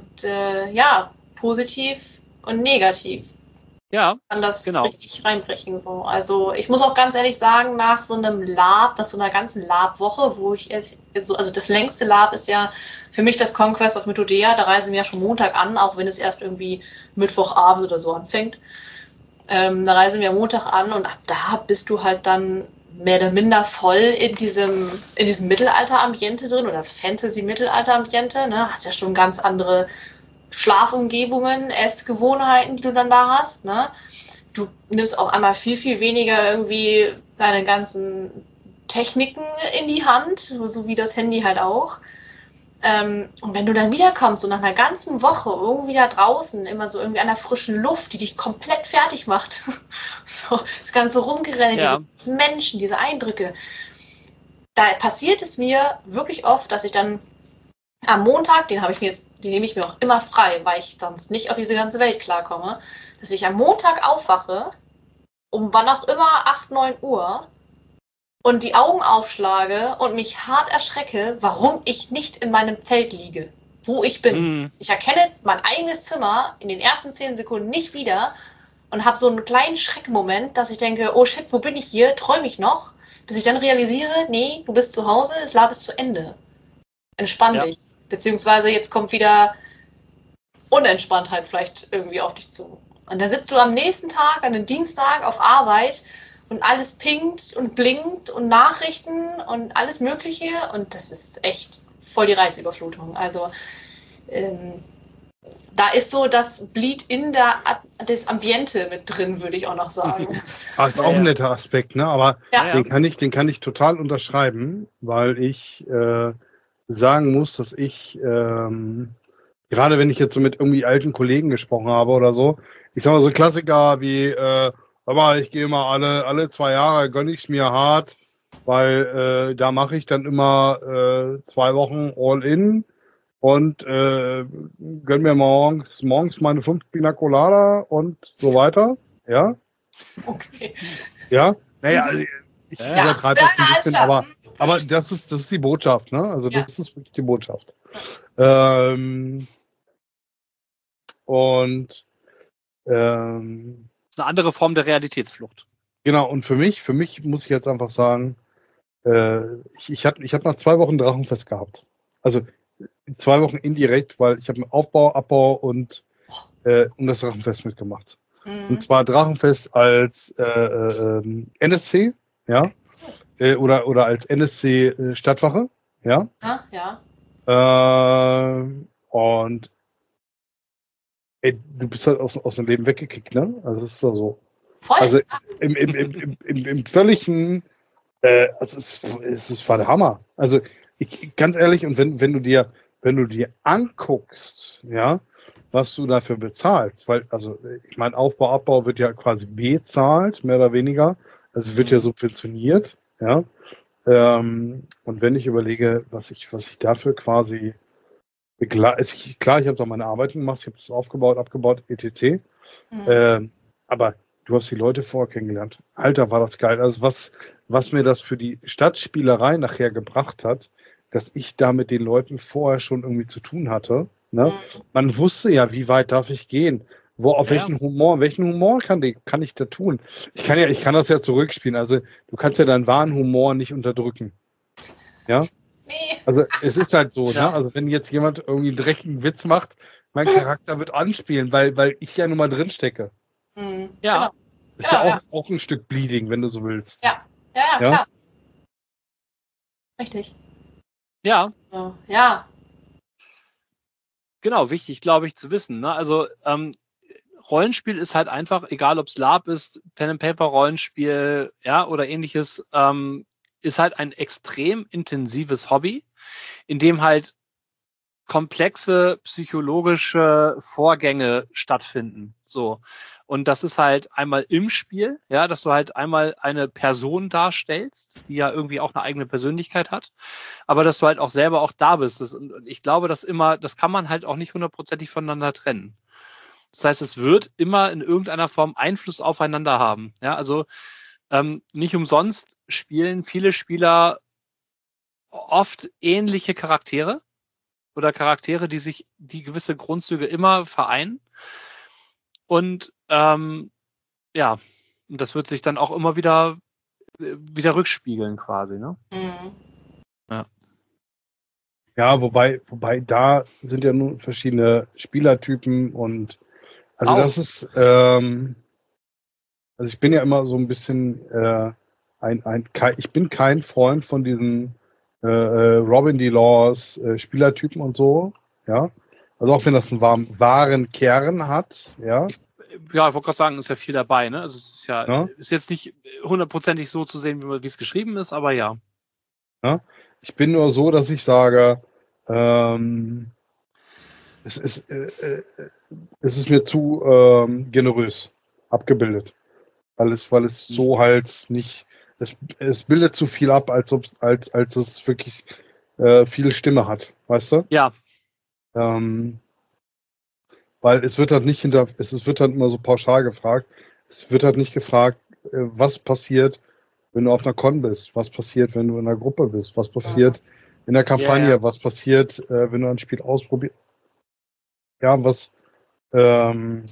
Speaker 3: positiv und negativ.
Speaker 1: Ja,
Speaker 3: kann das richtig reinbrechen. So. Also ich muss auch ganz ehrlich sagen, nach so einem Lab, nach so einer ganzen Lab-Woche, wo ich also das längste Lab ist ja für mich das Conquest of Mythodea, da reisen wir ja schon Montag an, auch wenn es erst irgendwie Mittwochabend oder so anfängt. Da reisen wir Montag an und ab da bist du halt dann mehr oder minder voll in diesem Mittelalter-Ambiente drin oder das Fantasy-Mittelalter-Ambiente. Ne? Hast ja schon ganz andere Schlafumgebungen, Essgewohnheiten, die du dann da hast. Ne? Du nimmst auch einmal viel, viel weniger irgendwie deine ganzen Techniken in die Hand, so wie das Handy halt auch. Und wenn du dann wiederkommst, so nach einer ganzen Woche irgendwie da draußen, immer so irgendwie an der frischen Luft, die dich komplett fertig macht, so das ganze Rumgerenne, diese Menschen, diese Eindrücke, da passiert es mir wirklich oft, dass ich dann am Montag, den nehme ich mir auch immer frei, weil ich sonst nicht auf diese ganze Welt klarkomme, dass ich am Montag aufwache, um wann auch immer 8, 9 Uhr, und die Augen aufschlage und mich hart erschrecke, warum ich nicht in meinem Zelt liege, wo ich bin. Ich erkenne mein eigenes Zimmer in den ersten 10 Sekunden nicht wieder und habe so einen kleinen Schreckmoment, dass ich denke, oh shit, wo bin ich hier? Träume ich noch? Bis ich dann realisiere, nee, du bist zu Hause, das Lab ist zu Ende. Entspann dich. Beziehungsweise jetzt kommt wieder Unentspanntheit vielleicht irgendwie auf dich zu. Und dann sitzt du am nächsten Tag, an einem Dienstag auf Arbeit und alles pinkt und blinkt und Nachrichten und alles Mögliche und das ist echt voll die Reizüberflutung. Also da ist so das Bleed in das Ambiente mit drin, würde ich auch noch sagen.
Speaker 2: Das ist auch ein netter Aspekt, ne? Aber den kann ich total unterschreiben, weil ich sagen muss, dass ich gerade wenn ich jetzt so mit irgendwie alten Kollegen gesprochen habe oder so, ich sag mal so Klassiker wie aber ich gehe mal alle 2 Jahre, gönne ich es mir hart, weil da mache ich dann immer 2 Wochen All-In und gönne mir morgens meine 5 Pina Colada und so weiter. Ja?
Speaker 3: Okay.
Speaker 2: Ja? Naja, also ich übertreibe das ein bisschen, aber das ist die Botschaft, ne? Also das ist wirklich die Botschaft.
Speaker 1: Das ist eine andere Form der Realitätsflucht.
Speaker 2: Genau, und für mich muss ich jetzt einfach sagen, ich hab nach 2 Wochen Drachenfest gehabt. Also 2 Wochen indirekt, weil ich habe einen Aufbau, Abbau und das Drachenfest mitgemacht. Und zwar Drachenfest als NSC, ja, oder als NSC Stadtwache, ja.
Speaker 3: Ja.
Speaker 2: Und ey, du bist halt aus dem Leben weggekickt, ne? Also es ist so.
Speaker 3: Voll.
Speaker 2: Also im völligen, also es war der Hammer. Also ganz ehrlich, und wenn du dir anguckst, ja, was du dafür bezahlst, weil, also ich meine, Aufbau, Abbau wird ja quasi bezahlt, mehr oder weniger. Also es wird ja subventioniert, ja. Und wenn ich überlege, was ich dafür quasi klar, ich habe da meine Arbeit gemacht, ich habe das aufgebaut, abgebaut, etc. Aber du hast die Leute vorher kennengelernt. Alter, war das geil. Also was mir das für die Stadtspielerei nachher gebracht hat, dass ich da mit den Leuten vorher schon irgendwie zu tun hatte. Ne? Man wusste ja, wie weit darf ich gehen. Welchen Humor kann ich da tun? Ich kann das ja zurückspielen. Also du kannst ja deinen wahren Humor nicht unterdrücken. Ja?
Speaker 3: Nee.
Speaker 2: Also es ist halt so, ne? Also wenn jetzt jemand irgendwie einen dreckigen Witz macht, mein Charakter wird anspielen, weil ich ja nun mal drin stecke.
Speaker 3: Ja.
Speaker 1: Ja.
Speaker 2: Ist ja auch ein Stück Bleeding, wenn du so willst.
Speaker 3: Ja, klar. Richtig.
Speaker 1: Ja.
Speaker 3: So, ja.
Speaker 1: Genau, wichtig, glaube ich, zu wissen. Ne? Also Rollenspiel ist halt einfach, egal ob es LARP ist, Pen-and-Paper-Rollenspiel, ja, oder ähnliches, ist halt ein extrem intensives Hobby, in dem halt komplexe psychologische Vorgänge stattfinden. So. Und das ist halt einmal im Spiel, ja, dass du halt einmal eine Person darstellst, die ja irgendwie auch eine eigene Persönlichkeit hat, aber dass du halt auch selber auch da bist. Und ich glaube, das kann man halt auch nicht hundertprozentig voneinander trennen. Das heißt, es wird immer in irgendeiner Form Einfluss aufeinander haben. Ja, also nicht umsonst spielen viele Spieler oft ähnliche Charaktere oder Charaktere, die gewisse Grundzüge immer vereinen. Und ja, und das wird sich dann auch immer wieder rückspiegeln quasi, ne? Ja.
Speaker 2: Ja, wobei da sind ja nun verschiedene Spielertypen und also das ist, also ich bin ja immer so ein bisschen ich bin kein Freund von diesen Robin DeLaws Spielertypen und so, ja. Also auch wenn das einen wahren Kern hat, ja.
Speaker 1: Ich wollte gerade sagen, ist ja viel dabei, ne? Also es ist ist jetzt nicht hundertprozentig so zu sehen, wie es geschrieben ist, aber ja.
Speaker 2: Ja. Ich bin nur so, dass ich sage, es ist mir zu generös abgebildet. Weil es so halt nicht, es bildet zu viel ab, als es wirklich viel Stimme hat, weißt du?
Speaker 1: Ja.
Speaker 2: Weil es wird halt es wird halt immer so pauschal gefragt. Es wird halt nicht gefragt, was passiert, wenn du auf einer Con bist, was passiert, wenn du in einer Gruppe bist, was passiert in der Kampagne, was passiert, wenn du ein Spiel ausprobierst. Ja, und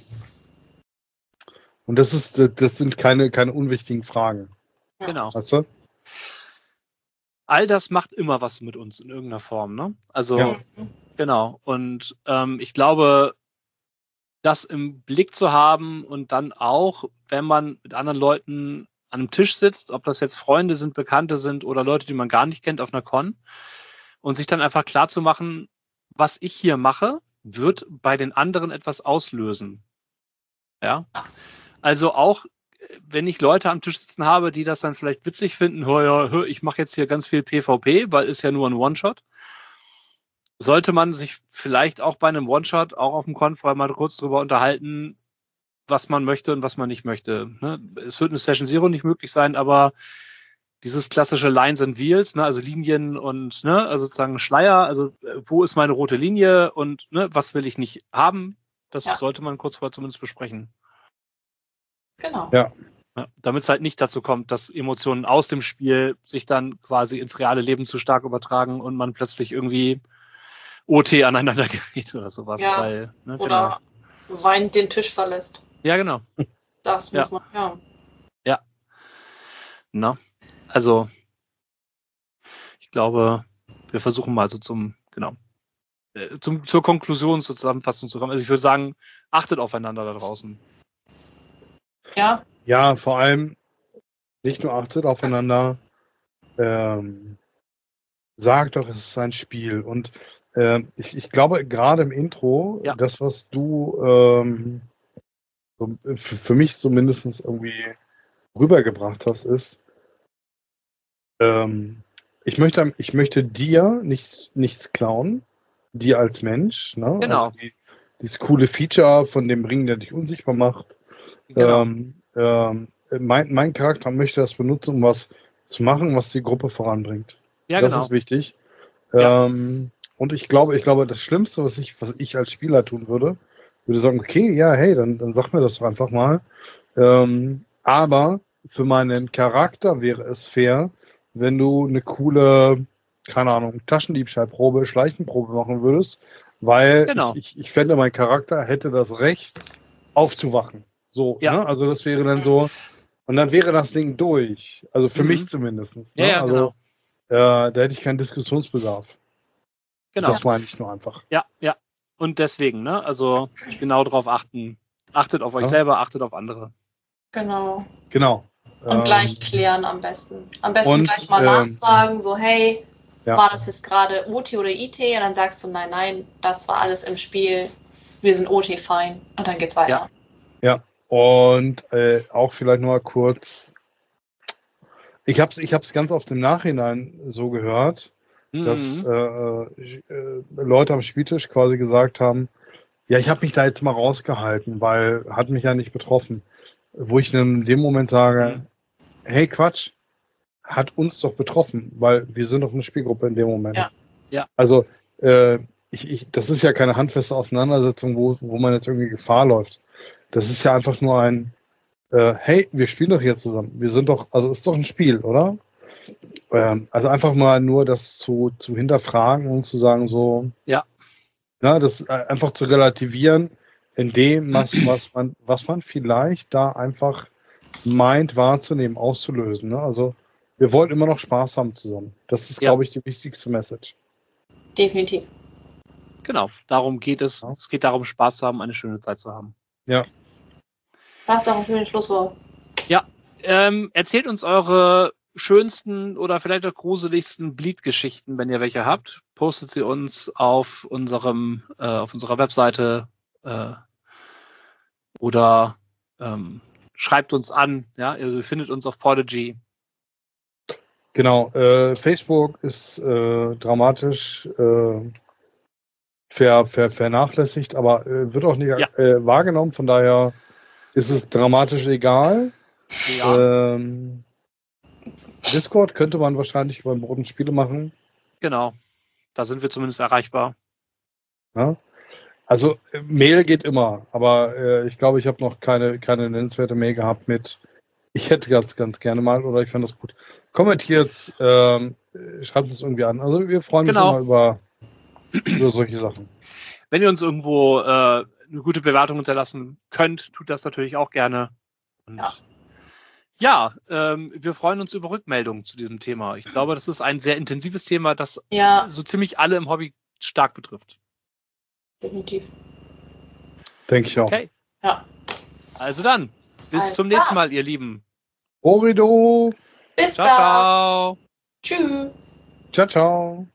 Speaker 2: das sind keine unwichtigen Fragen.
Speaker 1: Genau.
Speaker 2: Weißt du?
Speaker 1: All das macht immer was mit uns in irgendeiner Form, ne? Also, genau. Und ich glaube, das im Blick zu haben und dann auch, wenn man mit anderen Leuten an einem Tisch sitzt, ob das jetzt Freunde sind, Bekannte sind oder Leute, die man gar nicht kennt auf einer Con, und sich dann einfach klar zu machen, was ich hier mache, wird bei den anderen etwas auslösen. Ja. Also auch, wenn ich Leute am Tisch sitzen habe, die das dann vielleicht witzig finden, ich mache jetzt hier ganz viel PvP, weil ist ja nur ein One-Shot, sollte man sich vielleicht auch bei einem One-Shot auch auf dem Konf mal kurz drüber unterhalten, was man möchte und was man nicht möchte. Ne? Es wird eine Session Zero nicht möglich sein, aber dieses klassische Lines and Wheels, ne, also Linien und also sozusagen Schleier, also wo ist meine rote Linie und was will ich nicht haben, das sollte man kurz vorher zumindest besprechen.
Speaker 3: Genau.
Speaker 2: Ja.
Speaker 1: Damit es halt nicht dazu kommt, dass Emotionen aus dem Spiel sich dann quasi ins reale Leben zu stark übertragen und man plötzlich irgendwie OT aneinander gerät oder sowas.
Speaker 3: Ja.
Speaker 1: Weil,
Speaker 3: oder weinend den Tisch verlässt.
Speaker 1: Ja, genau.
Speaker 3: Das muss man,
Speaker 1: Ja. Na, also ich glaube, wir versuchen mal so zur Konklusion, zur Zusammenfassung zu kommen. Also ich würde sagen, achtet aufeinander da draußen.
Speaker 3: Ja.
Speaker 2: Ja, vor allem nicht nur achtet aufeinander, sagt doch, es ist ein Spiel. Und Ich glaube, gerade im Intro, das, was du für mich zumindest irgendwie rübergebracht hast, ist, ich möchte dir nichts klauen, dir als Mensch, ne?
Speaker 1: Genau.
Speaker 2: Also dieses coole Feature von dem Ring, der dich unsichtbar macht.
Speaker 1: Genau.
Speaker 2: Mein Charakter möchte das benutzen, um was zu machen, was die Gruppe voranbringt.
Speaker 1: Ja,
Speaker 2: das
Speaker 1: genau.
Speaker 2: ist wichtig.
Speaker 1: Ja.
Speaker 2: Und ich glaube, das Schlimmste, was ich als Spieler tun würde sagen, okay, ja, hey, dann sag mir das doch einfach mal. Aber für meinen Charakter wäre es fair, wenn du eine coole, keine Ahnung, Taschendiebstahlprobe, Schleichenprobe machen würdest, weil
Speaker 1: Genau.
Speaker 2: ich fände, mein Charakter hätte das Recht, aufzuwachen. So,
Speaker 1: Ja.
Speaker 2: ne? Also das wäre dann so, und dann wäre das Ding durch. Also für mich zumindest. Ne?
Speaker 1: Ja,
Speaker 2: also
Speaker 1: genau.
Speaker 2: da hätte ich keinen Diskussionsbedarf.
Speaker 1: Genau.
Speaker 2: Das meine ich nur einfach.
Speaker 1: Ja. Und deswegen, ne? Also genau darauf achten. Achtet auf euch selber, achtet auf andere.
Speaker 3: Genau.
Speaker 2: Und
Speaker 3: gleich klären am besten. Am besten gleich mal nachfragen, so hey, war das jetzt gerade OT oder IT? Und dann sagst du, nein, das war alles im Spiel. Wir sind OT fein. Und dann geht's weiter.
Speaker 2: Ja. Und auch vielleicht nur mal kurz. Ich hab's ganz oft im Nachhinein so gehört, dass Leute am Spieltisch quasi gesagt haben, ja, ich habe mich da jetzt mal rausgehalten, weil hat mich ja nicht betroffen. Wo ich dann in dem Moment sage, hey Quatsch, hat uns doch betroffen, weil wir sind doch eine Spielgruppe in dem Moment.
Speaker 1: Ja.
Speaker 2: Also das ist ja keine handfeste Auseinandersetzung, wo man jetzt irgendwie Gefahr läuft. Das ist ja einfach nur ein hey, wir spielen doch hier zusammen. Wir sind doch, also ist doch ein Spiel, oder? Also einfach mal nur das zu hinterfragen und zu sagen so, das einfach zu relativieren, in dem, was man vielleicht da einfach meint wahrzunehmen, auszulösen. Ne? Also wir wollen immer noch Spaß haben zusammen. Das ist, glaube ich, die wichtigste Message.
Speaker 3: Definitiv.
Speaker 1: Genau, darum geht es. Ja. Es geht darum, Spaß zu haben, eine schöne Zeit zu haben.
Speaker 2: Ja.
Speaker 3: Das ist doch ein schönes Schlusswort.
Speaker 1: Ja, erzählt uns eure schönsten oder vielleicht auch gruseligsten Bleed-Geschichten, wenn ihr welche habt. Postet sie uns auf unserer Webseite oder schreibt uns an. Ja, ihr findet uns auf Podigy.
Speaker 2: Genau, Facebook ist dramatisch vernachlässigt, aber wird auch nicht wahrgenommen, von daher ist es dramatisch egal.
Speaker 1: Ja.
Speaker 2: Discord könnte man wahrscheinlich über Boden Spiele machen.
Speaker 1: Genau, da sind wir zumindest erreichbar.
Speaker 2: Ja? Also Mail geht immer, aber ich glaube, ich habe noch keine nennenswerte Mail gehabt mit ich hätte ganz gerne mal oder ich fand das gut. Kommentiert, schreibt es irgendwie an. Also wir freuen uns immer über solche Sachen.
Speaker 1: Wenn ihr uns irgendwo eine gute Bewertung hinterlassen könnt, tut das natürlich auch gerne. Und wir freuen uns über Rückmeldungen zu diesem Thema. Ich glaube, das ist ein sehr intensives Thema, das so ziemlich alle im Hobby stark betrifft.
Speaker 3: Definitiv.
Speaker 2: Denke ich auch.
Speaker 1: Okay.
Speaker 3: Ja.
Speaker 1: Also dann, bis zum nächsten Mal, ihr Lieben.
Speaker 2: Orido.
Speaker 3: Bis
Speaker 1: dann. Ciao.
Speaker 3: Tschüss.
Speaker 2: Ciao.